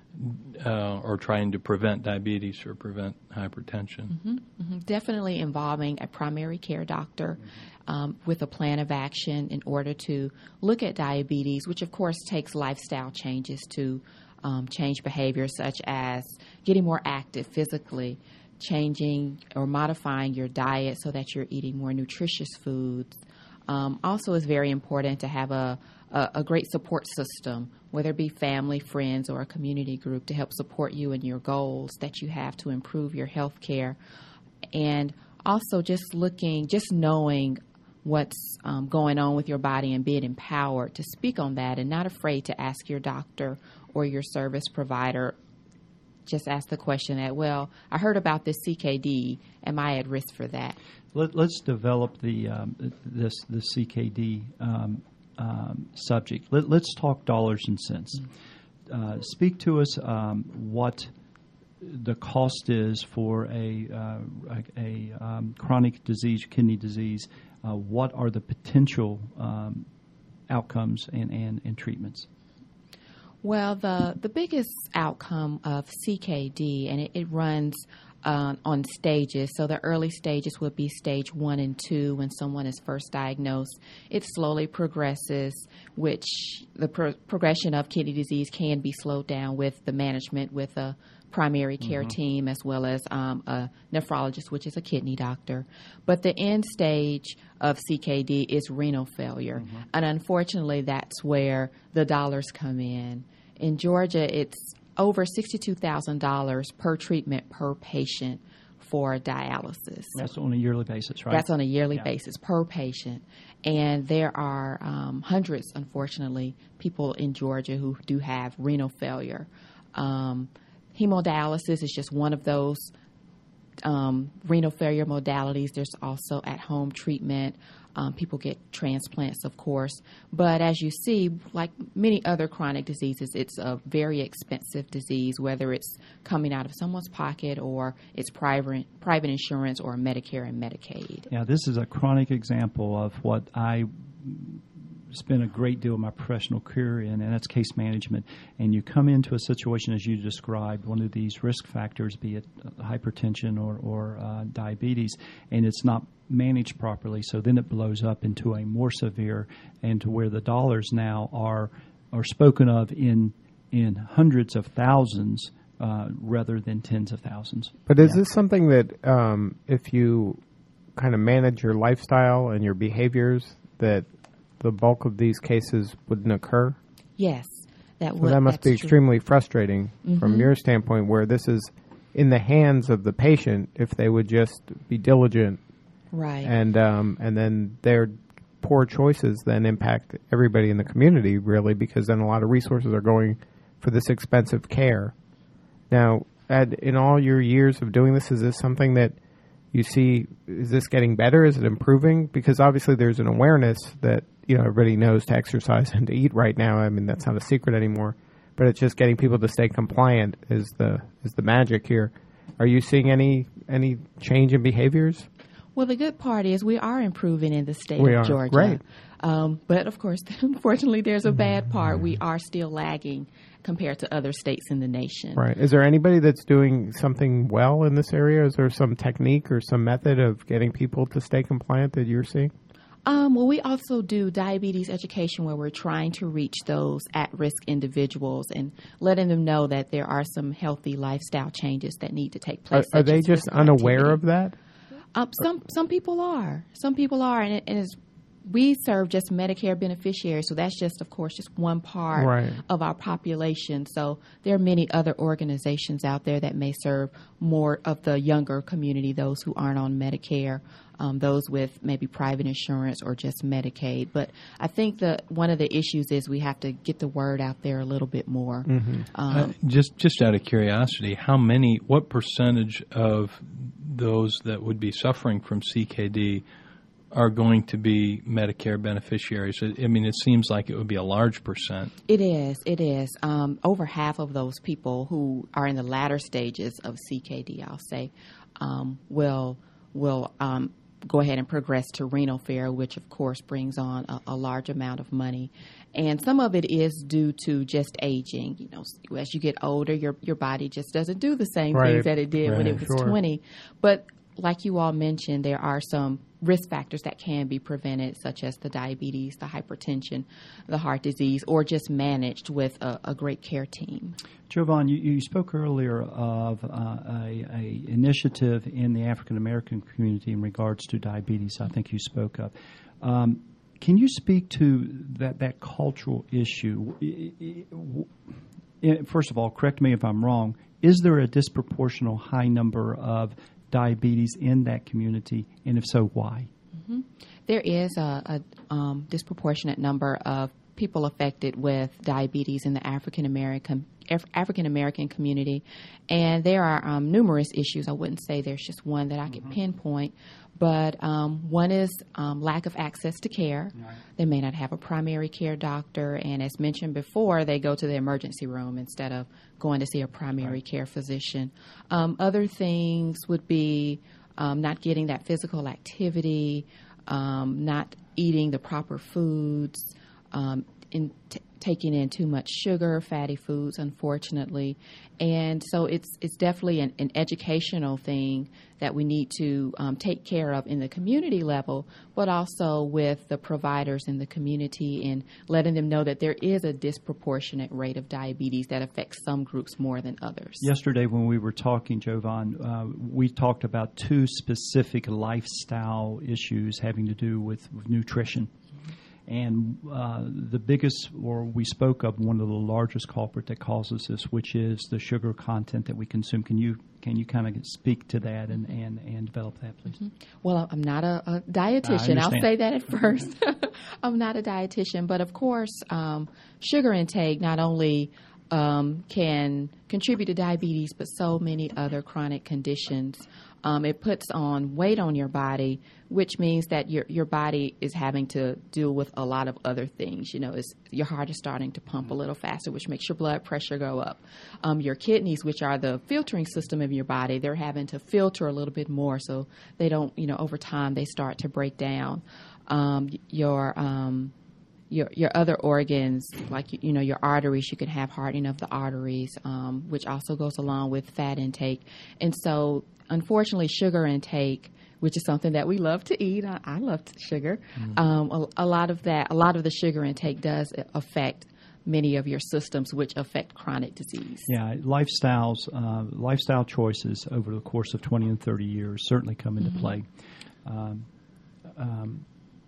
uh, or trying to prevent diabetes or prevent hypertension. Mm-hmm, mm-hmm. Definitely involving a primary care doctor mm-hmm. um, with a plan of action in order to look at diabetes, which of course takes lifestyle changes to um, change behavior, such as getting more active physically, changing or modifying your diet so that you're eating more nutritious foods. Um, also, it's very important to have a A, a great support system, whether it be family, friends, or a community group, to help support you in your goals that you have to improve your health care. And also just looking, just knowing what's um, going on with your body and being empowered to speak on that, and not afraid to ask your doctor or your service provider. Just ask the question that, well, I heard about this C K D. Am I at risk for that? Let, let's develop the um, this the C K D um Um, subject. Let, let's talk dollars and cents. Uh, speak to us um, what the cost is for a uh, a, a um, chronic disease, kidney disease. Uh, what are the potential um, outcomes and, and, and treatments? Well, the the biggest outcome of C K D, and it, it runs Uh, on stages. So the early stages would be stage one and two when someone is first diagnosed. It slowly progresses, which the pro- progression of kidney disease can be slowed down with the management with a primary care mm-hmm. team, as well as um, a nephrologist, which is a kidney doctor. But the end stage of C K D is renal failure. Mm-hmm. And unfortunately, that's where the dollars come in. In Georgia, it's over sixty-two thousand dollars per treatment per patient for dialysis. That's on a yearly basis, right? That's on a yearly yeah. basis per patient. And there are um, hundreds, unfortunately, people in Georgia who do have renal failure. Um, hemodialysis is just one of those um, renal failure modalities. There's also at-home treatment. Um, people get transplants, of course. But as you see, like many other chronic diseases, it's a very expensive disease, whether it's coming out of someone's pocket or it's private private insurance or Medicare and Medicaid. Yeah, this is a chronic example of what I spent a great deal of my professional career in, and that's case management. And you come into a situation, as you described, one of these risk factors, be it hypertension or, or uh, diabetes, and it's not managed properly, so then it blows up into a more severe, and to where the dollars now are are spoken of in in hundreds of thousands uh, rather than tens of thousands. But is yeah. this something that um, if you kind of manage your lifestyle and your behaviors, that the bulk of these cases wouldn't occur? Yes, that So would. that must that's be true. extremely frustrating Mm-hmm. from your standpoint, where this is in the hands of the patient if they would just be diligent, Right. and um, and then their poor choices then impact everybody in the community, really, because then a lot of resources are going for this expensive care. Now, Ed, in all your years of doing this, is this something that you see, is this getting better? Is it improving? Because obviously there's an awareness that, you know, everybody knows to exercise and to eat right now. I mean, that's not a secret anymore. But it's just getting people to stay compliant is the is the magic here. Are you seeing any any change in behaviors? Well, the good part is we are improving in the state We of are. Georgia. Great. Um, but, of course, unfortunately, there's a bad part. We are still lagging compared to other states in the nation. Right. Is there anybody that's doing something well in this area? Is there some technique or some method of getting people to stay compliant that you're seeing? Um, well, we also do diabetes education where we're trying to reach those at-risk individuals and letting them know that there are some healthy lifestyle changes that need to take Are, place. are such they as just physical unaware activity. of that? Um, some some people are. Some people are, and, it, and it's, we serve just Medicare beneficiaries, so that's just, of course, just one part Right. of our population. So there are many other organizations out there that may serve more of the younger community, those who aren't on Medicare, um, those with maybe private insurance or just Medicaid. But I think that one of the issues is we have to get the word out there a little bit more. Mm-hmm. Um, Uh, just just out of curiosity, how many, what percentage of those that would be suffering from C K D are going to be Medicare beneficiaries? I I mean, it seems like it would be a large percent. It is. It is. Um, over half of those people who are in the latter stages of C K D, I'll say, um, will will um, go ahead and progress to renal failure, which of course brings on a, a large amount of money. And some of it is due to just aging. You know, as you get older, your your body just doesn't do the same Right. things that it did when Right. it was Sure. twenty. But like you all mentioned, there are some risk factors that can be prevented, such as the diabetes, the hypertension, the heart disease, or just managed with a, a great care team. Jovan, you, you spoke earlier of uh, a, a initiative in the African American community in regards to diabetes. I think you spoke of. Um, can you speak to that that cultural issue? First of all, correct me if I'm wrong. Is there a disproportional high number of diabetes in that community, and if so, why? Mm-hmm. There is a, a um, disproportionate number of people affected with diabetes in the African American African American community, and there are um, numerous issues. I wouldn't say there's just one that I could mm-hmm. pinpoint, but um, one is um, lack of access to care. Right. They may not have a primary care doctor, and as mentioned before, they go to the emergency room instead of going to see a primary right. care physician. Um, other things would be um, not getting that physical activity, um, not eating the proper foods, um, in t- taking in too much sugar, fatty foods, unfortunately. And so it's it's definitely an, an educational thing that we need to um, take care of in the community level, but also with the providers in the community and letting them know that there is a disproportionate rate of diabetes that affects some groups more than others. Yesterday when we were talking, Jovan, uh, we talked about two specific lifestyle issues having to do with, with nutrition. And uh, the biggest, or we spoke of one of the largest culprit that causes this, which is the sugar content that we consume. Can you can you kind of speak to that and, and, and develop that, please? Mm-hmm. Well, I'm not a, a dietitian. I'll say that at first. I'm not a dietitian. But, of course, um, sugar intake not only um, can contribute to diabetes, but so many other chronic conditions. Um, it puts on weight on your body, which means that your your body is having to deal with a lot of other things. You know, it's, your heart is starting to pump a little faster, which makes your blood pressure go up. Um, your kidneys, which are the filtering system of your body, they're having to filter a little bit more, so they don't, you know, over time they start to break down. Um, your um, your your other organs, like you know your arteries, you can have hardening of the arteries, um, which also goes along with fat intake. And so, unfortunately, sugar intake, which is something that we love to eat, I, I love sugar. Mm-hmm. Um, a, a lot of that, a lot of the sugar intake does affect many of your systems, which affect chronic disease. Yeah, lifestyles, uh, lifestyle choices over the course of twenty and thirty years certainly come into mm-hmm. play. Um, um,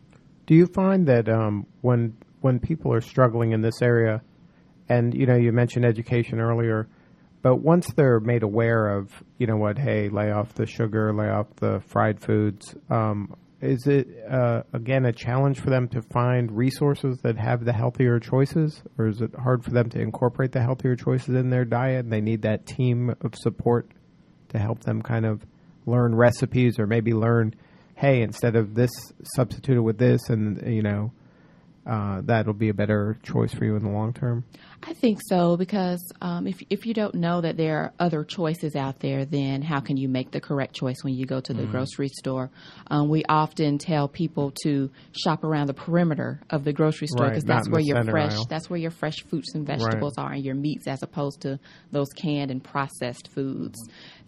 Do you find that um, when when people are struggling in this area, and you know you mentioned education earlier, but once they're made aware of, you know what, hey, lay off the sugar, lay off the fried foods, um, is it uh, again a challenge for them to find resources that have the healthier choices, or is it hard for them to incorporate the healthier choices in their diet, and they need that team of support to help them kind of learn recipes, or maybe learn, hey, instead of this, substitute it with this, and, you know, uh, that'll be a better choice for you in the long term? I think so, because um, if if you don't know that there are other choices out there, then how can you make the correct choice when you go to the mm. grocery store? Um, we often tell people to shop around the perimeter of the grocery store, because right, that's where your fresh aisle. that's where your fresh fruits and vegetables right. are, and your meats, as opposed to those canned and processed foods.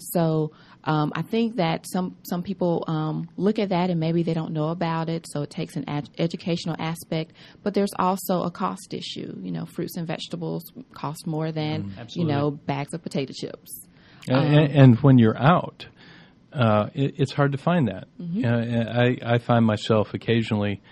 So um, I think that some some people um, look at that and maybe they don't know about it, so it takes an ed- educational aspect. But there's also a cost issue. You know, fruits and vegetables cost more than mm, you know bags of potato chips. Um, and, and when you're out, uh, it, it's hard to find that. Mm-hmm. Uh, I, I find myself occasionally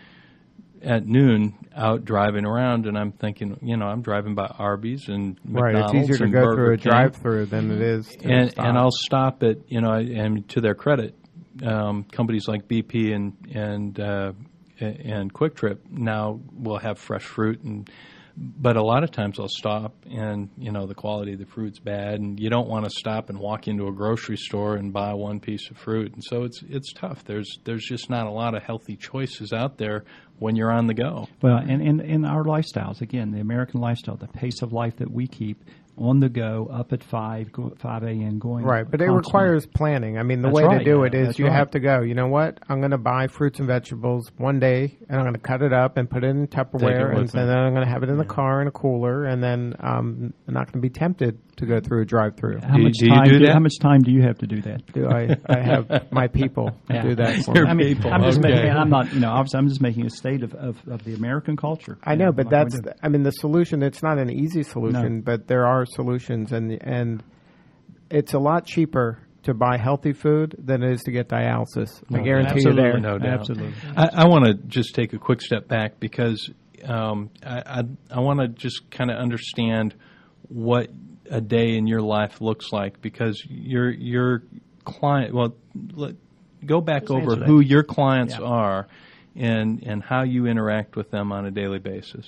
at noon out driving around, and I'm thinking, you know, I'm driving by Arby's and McDonald's. Right, it's easier to go Burger through a King. drive-through than it is to and stop. And I'll stop at, you know, and to their credit, um, companies like B P and and uh, and Quick Trip now will have fresh fruit, and but a lot of times I'll stop and, you know, the quality of the fruit's bad, and you don't want to stop and walk into a grocery store and buy one piece of fruit. And so it's it's tough. There's there's just not a lot of healthy choices out there when you're on the go. Well, and in in our lifestyles, again, the American lifestyle, the pace of life that we keep, on the go, up at five, go at five a.m., going right. But constantly. It requires planning. I mean, the That's way right, to do yeah, it is that's you right. have to go, you know what, I'm going to buy fruits and vegetables one day, and I'm going to cut it up and put it in Tupperware, it and then I'm going to have it in the car in a cooler, and then um, I'm not going to be tempted to go through a drive-through. How do, much do time you do that? How much time do you have to do that? Do I, I have my people Yeah. do that for Your me. I mean, people, I'm just okay. making. I'm not. You know, obviously, I'm just making a state of, of, of the American culture. I know, Yeah, but like that's, we do. the, I mean, the solution, it's not an easy solution, No. but there are solutions, and and it's a lot cheaper to buy healthy food than it is to get dialysis. I No, guarantee absolutely, you there. No doubt. Absolutely. I, I want to just take a quick step back, because um, I, I, I want to just kind of understand what a day in your life looks like, because your your client, well, let, go back Just over answer that. who your clients Yeah. are and and how you interact with them on a daily basis.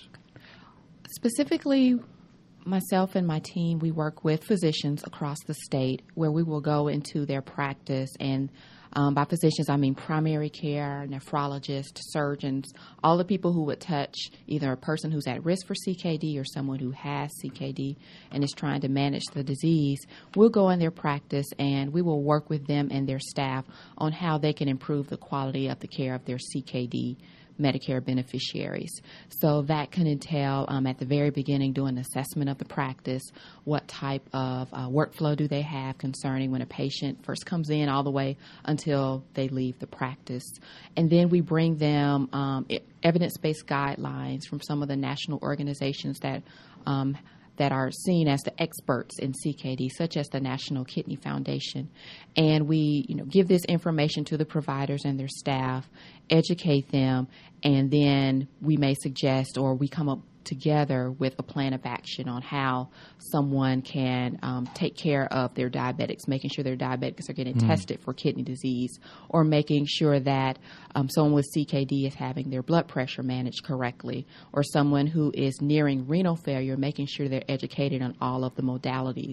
Specifically, myself and my team, we work with physicians across the state, where we will go into their practice. And um, by physicians, I mean primary care, nephrologists, surgeons, all the people who would touch either a person who's at risk for C K D or someone who has C K D and is trying to manage the disease. We'll go in their practice, and we will work with them and their staff on how they can improve the quality of the care of their C K D Medicare beneficiaries. So that can entail, um, at the very beginning, doing an assessment of the practice. What type of uh, workflow do they have concerning when a patient first comes in all the way until they leave the practice? And then we bring them um, evidence-based guidelines from some of the national organizations that um, that are seen as the experts in C K D, such as the National Kidney Foundation. And we, you know, give this information to the providers and their staff, educate them, and then we may suggest, or we come up together with a plan of action on how someone can um, take care of their diabetics, making sure their diabetics are getting mm. tested for kidney disease, or making sure that um, someone with C K D is having their blood pressure managed correctly, or someone who is nearing renal failure, making sure they're educated on all of the modalities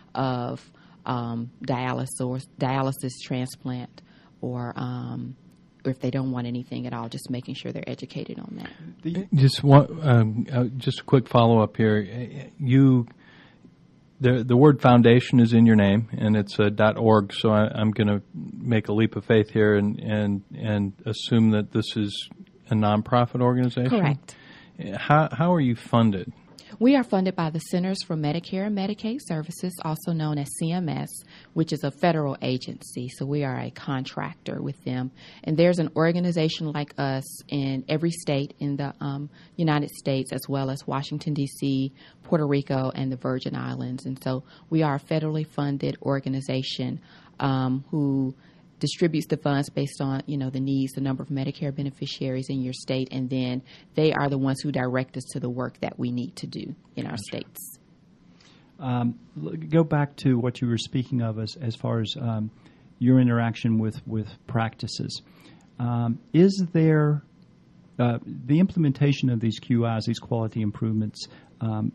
of um, dialysis or dialysis transplant, or um, or if they don't want anything at all, just making sure they're educated on that. Just one, um, uh, just a quick follow up here. You, the the word foundation is in your name, and it's a .org. So I, I'm going to make a leap of faith here and, and and assume that this is a nonprofit organization. Correct. How how are you funded? We are funded by the Centers for Medicare and Medicaid Services, also known as C M S, which is a federal agency. So we are a contractor with them. And there's an organization like us in every state in the um, United States, as well as Washington, D C, Puerto Rico, and the Virgin Islands. And so we are a federally funded organization um, who distributes the funds based on, you know, the needs, the number of Medicare beneficiaries in your state, and then they are the ones who direct us to the work that we need to do in our states. Um, go back to what you were speaking of as, as far as um, your interaction with, with practices. Um, is there uh, the implementation of these Q Is, these quality improvements, um,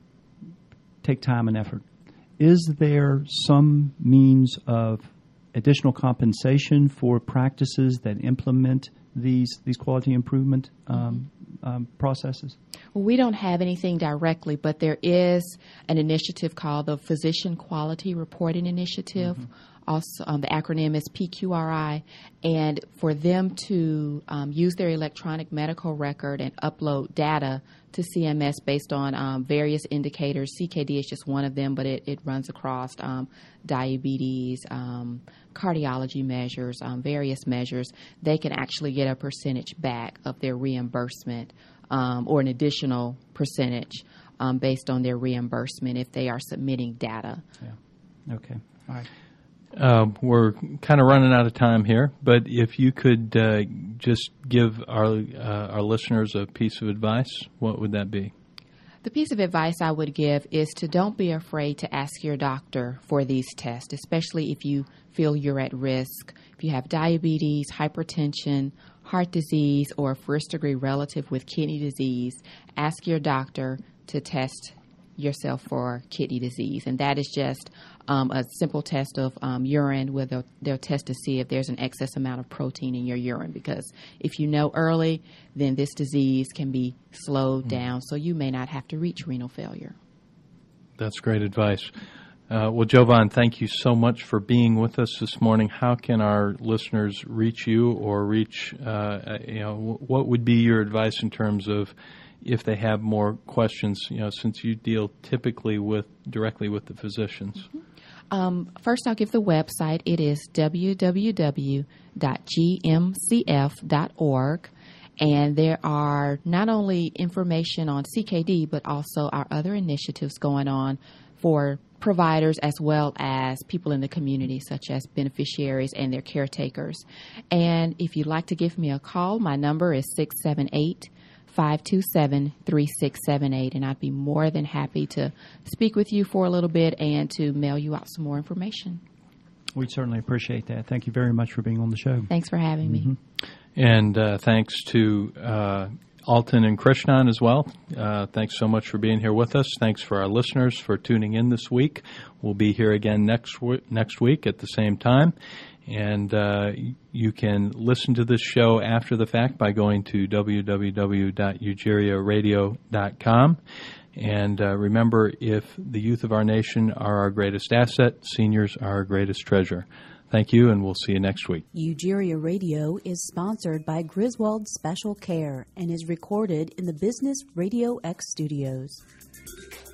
take time and effort. Is there some means of additional compensation for practices that implement these these quality improvement um, um, processes? Well, we don't have anything directly, but there is an initiative called the Physician Quality Reporting Initiative. Mm-hmm. Also, um, the acronym is P Q R I, and for them to um, use their electronic medical record and upload data to C M S based on um, various indicators. C K D is just one of them, but it, it runs across um, diabetes, um, cardiology measures, um, various measures. They can actually get a percentage back of their reimbursement um, or an additional percentage um, based on their reimbursement if they are submitting data. Yeah. Okay. All right. Uh, we're kind of running out of time here, but if you could uh, just give our uh, our listeners a piece of advice, what would that be? The piece of advice I would give is to don't be afraid to ask your doctor for these tests, especially if you feel you're at risk. If you have diabetes, hypertension, heart disease, or a first-degree relative with kidney disease, ask your doctor to test yourself for kidney disease. And that is just um, a simple test of um, urine where they'll, they'll test to see if there's an excess amount of protein in your urine, because if you know early, then this disease can be slowed mm. down, so you may not have to reach renal failure. That's great advice. Uh, well, Jovan, thank you so much for being with us this morning. How can our listeners reach you or reach, uh, you know, what would be your advice in terms of if they have more questions, you know, since you deal typically with directly with the physicians? Mm-hmm. Um, first, I'll give the website. It is w w w dot g m c f dot org. And there are not only information on C K D, but also our other initiatives going on for providers as well as people in the community, such as beneficiaries and their caretakers. And if you'd like to give me a call, my number is six seven eight, five two seven, three six seven eight, and I'd be more than happy to speak with you for a little bit and to mail you out some more information. We certainly appreciate that. Thank you very much for being on the show. Thanks for having mm-hmm. me. And uh, thanks to uh, Alton and Krishnan as well. Uh, thanks so much for being here with us. Thanks for our listeners for tuning in this week. We'll be here again next w- next week at the same time. And uh, you can listen to this show after the fact by going to w w w dot ugeria radio dot com. And uh, remember, if the youth of our nation are our greatest asset, seniors are our greatest treasure. Thank you, and we'll see you next week. Ugeria Radio is sponsored by Griswold Special Care and is recorded in the Business Radio X studios.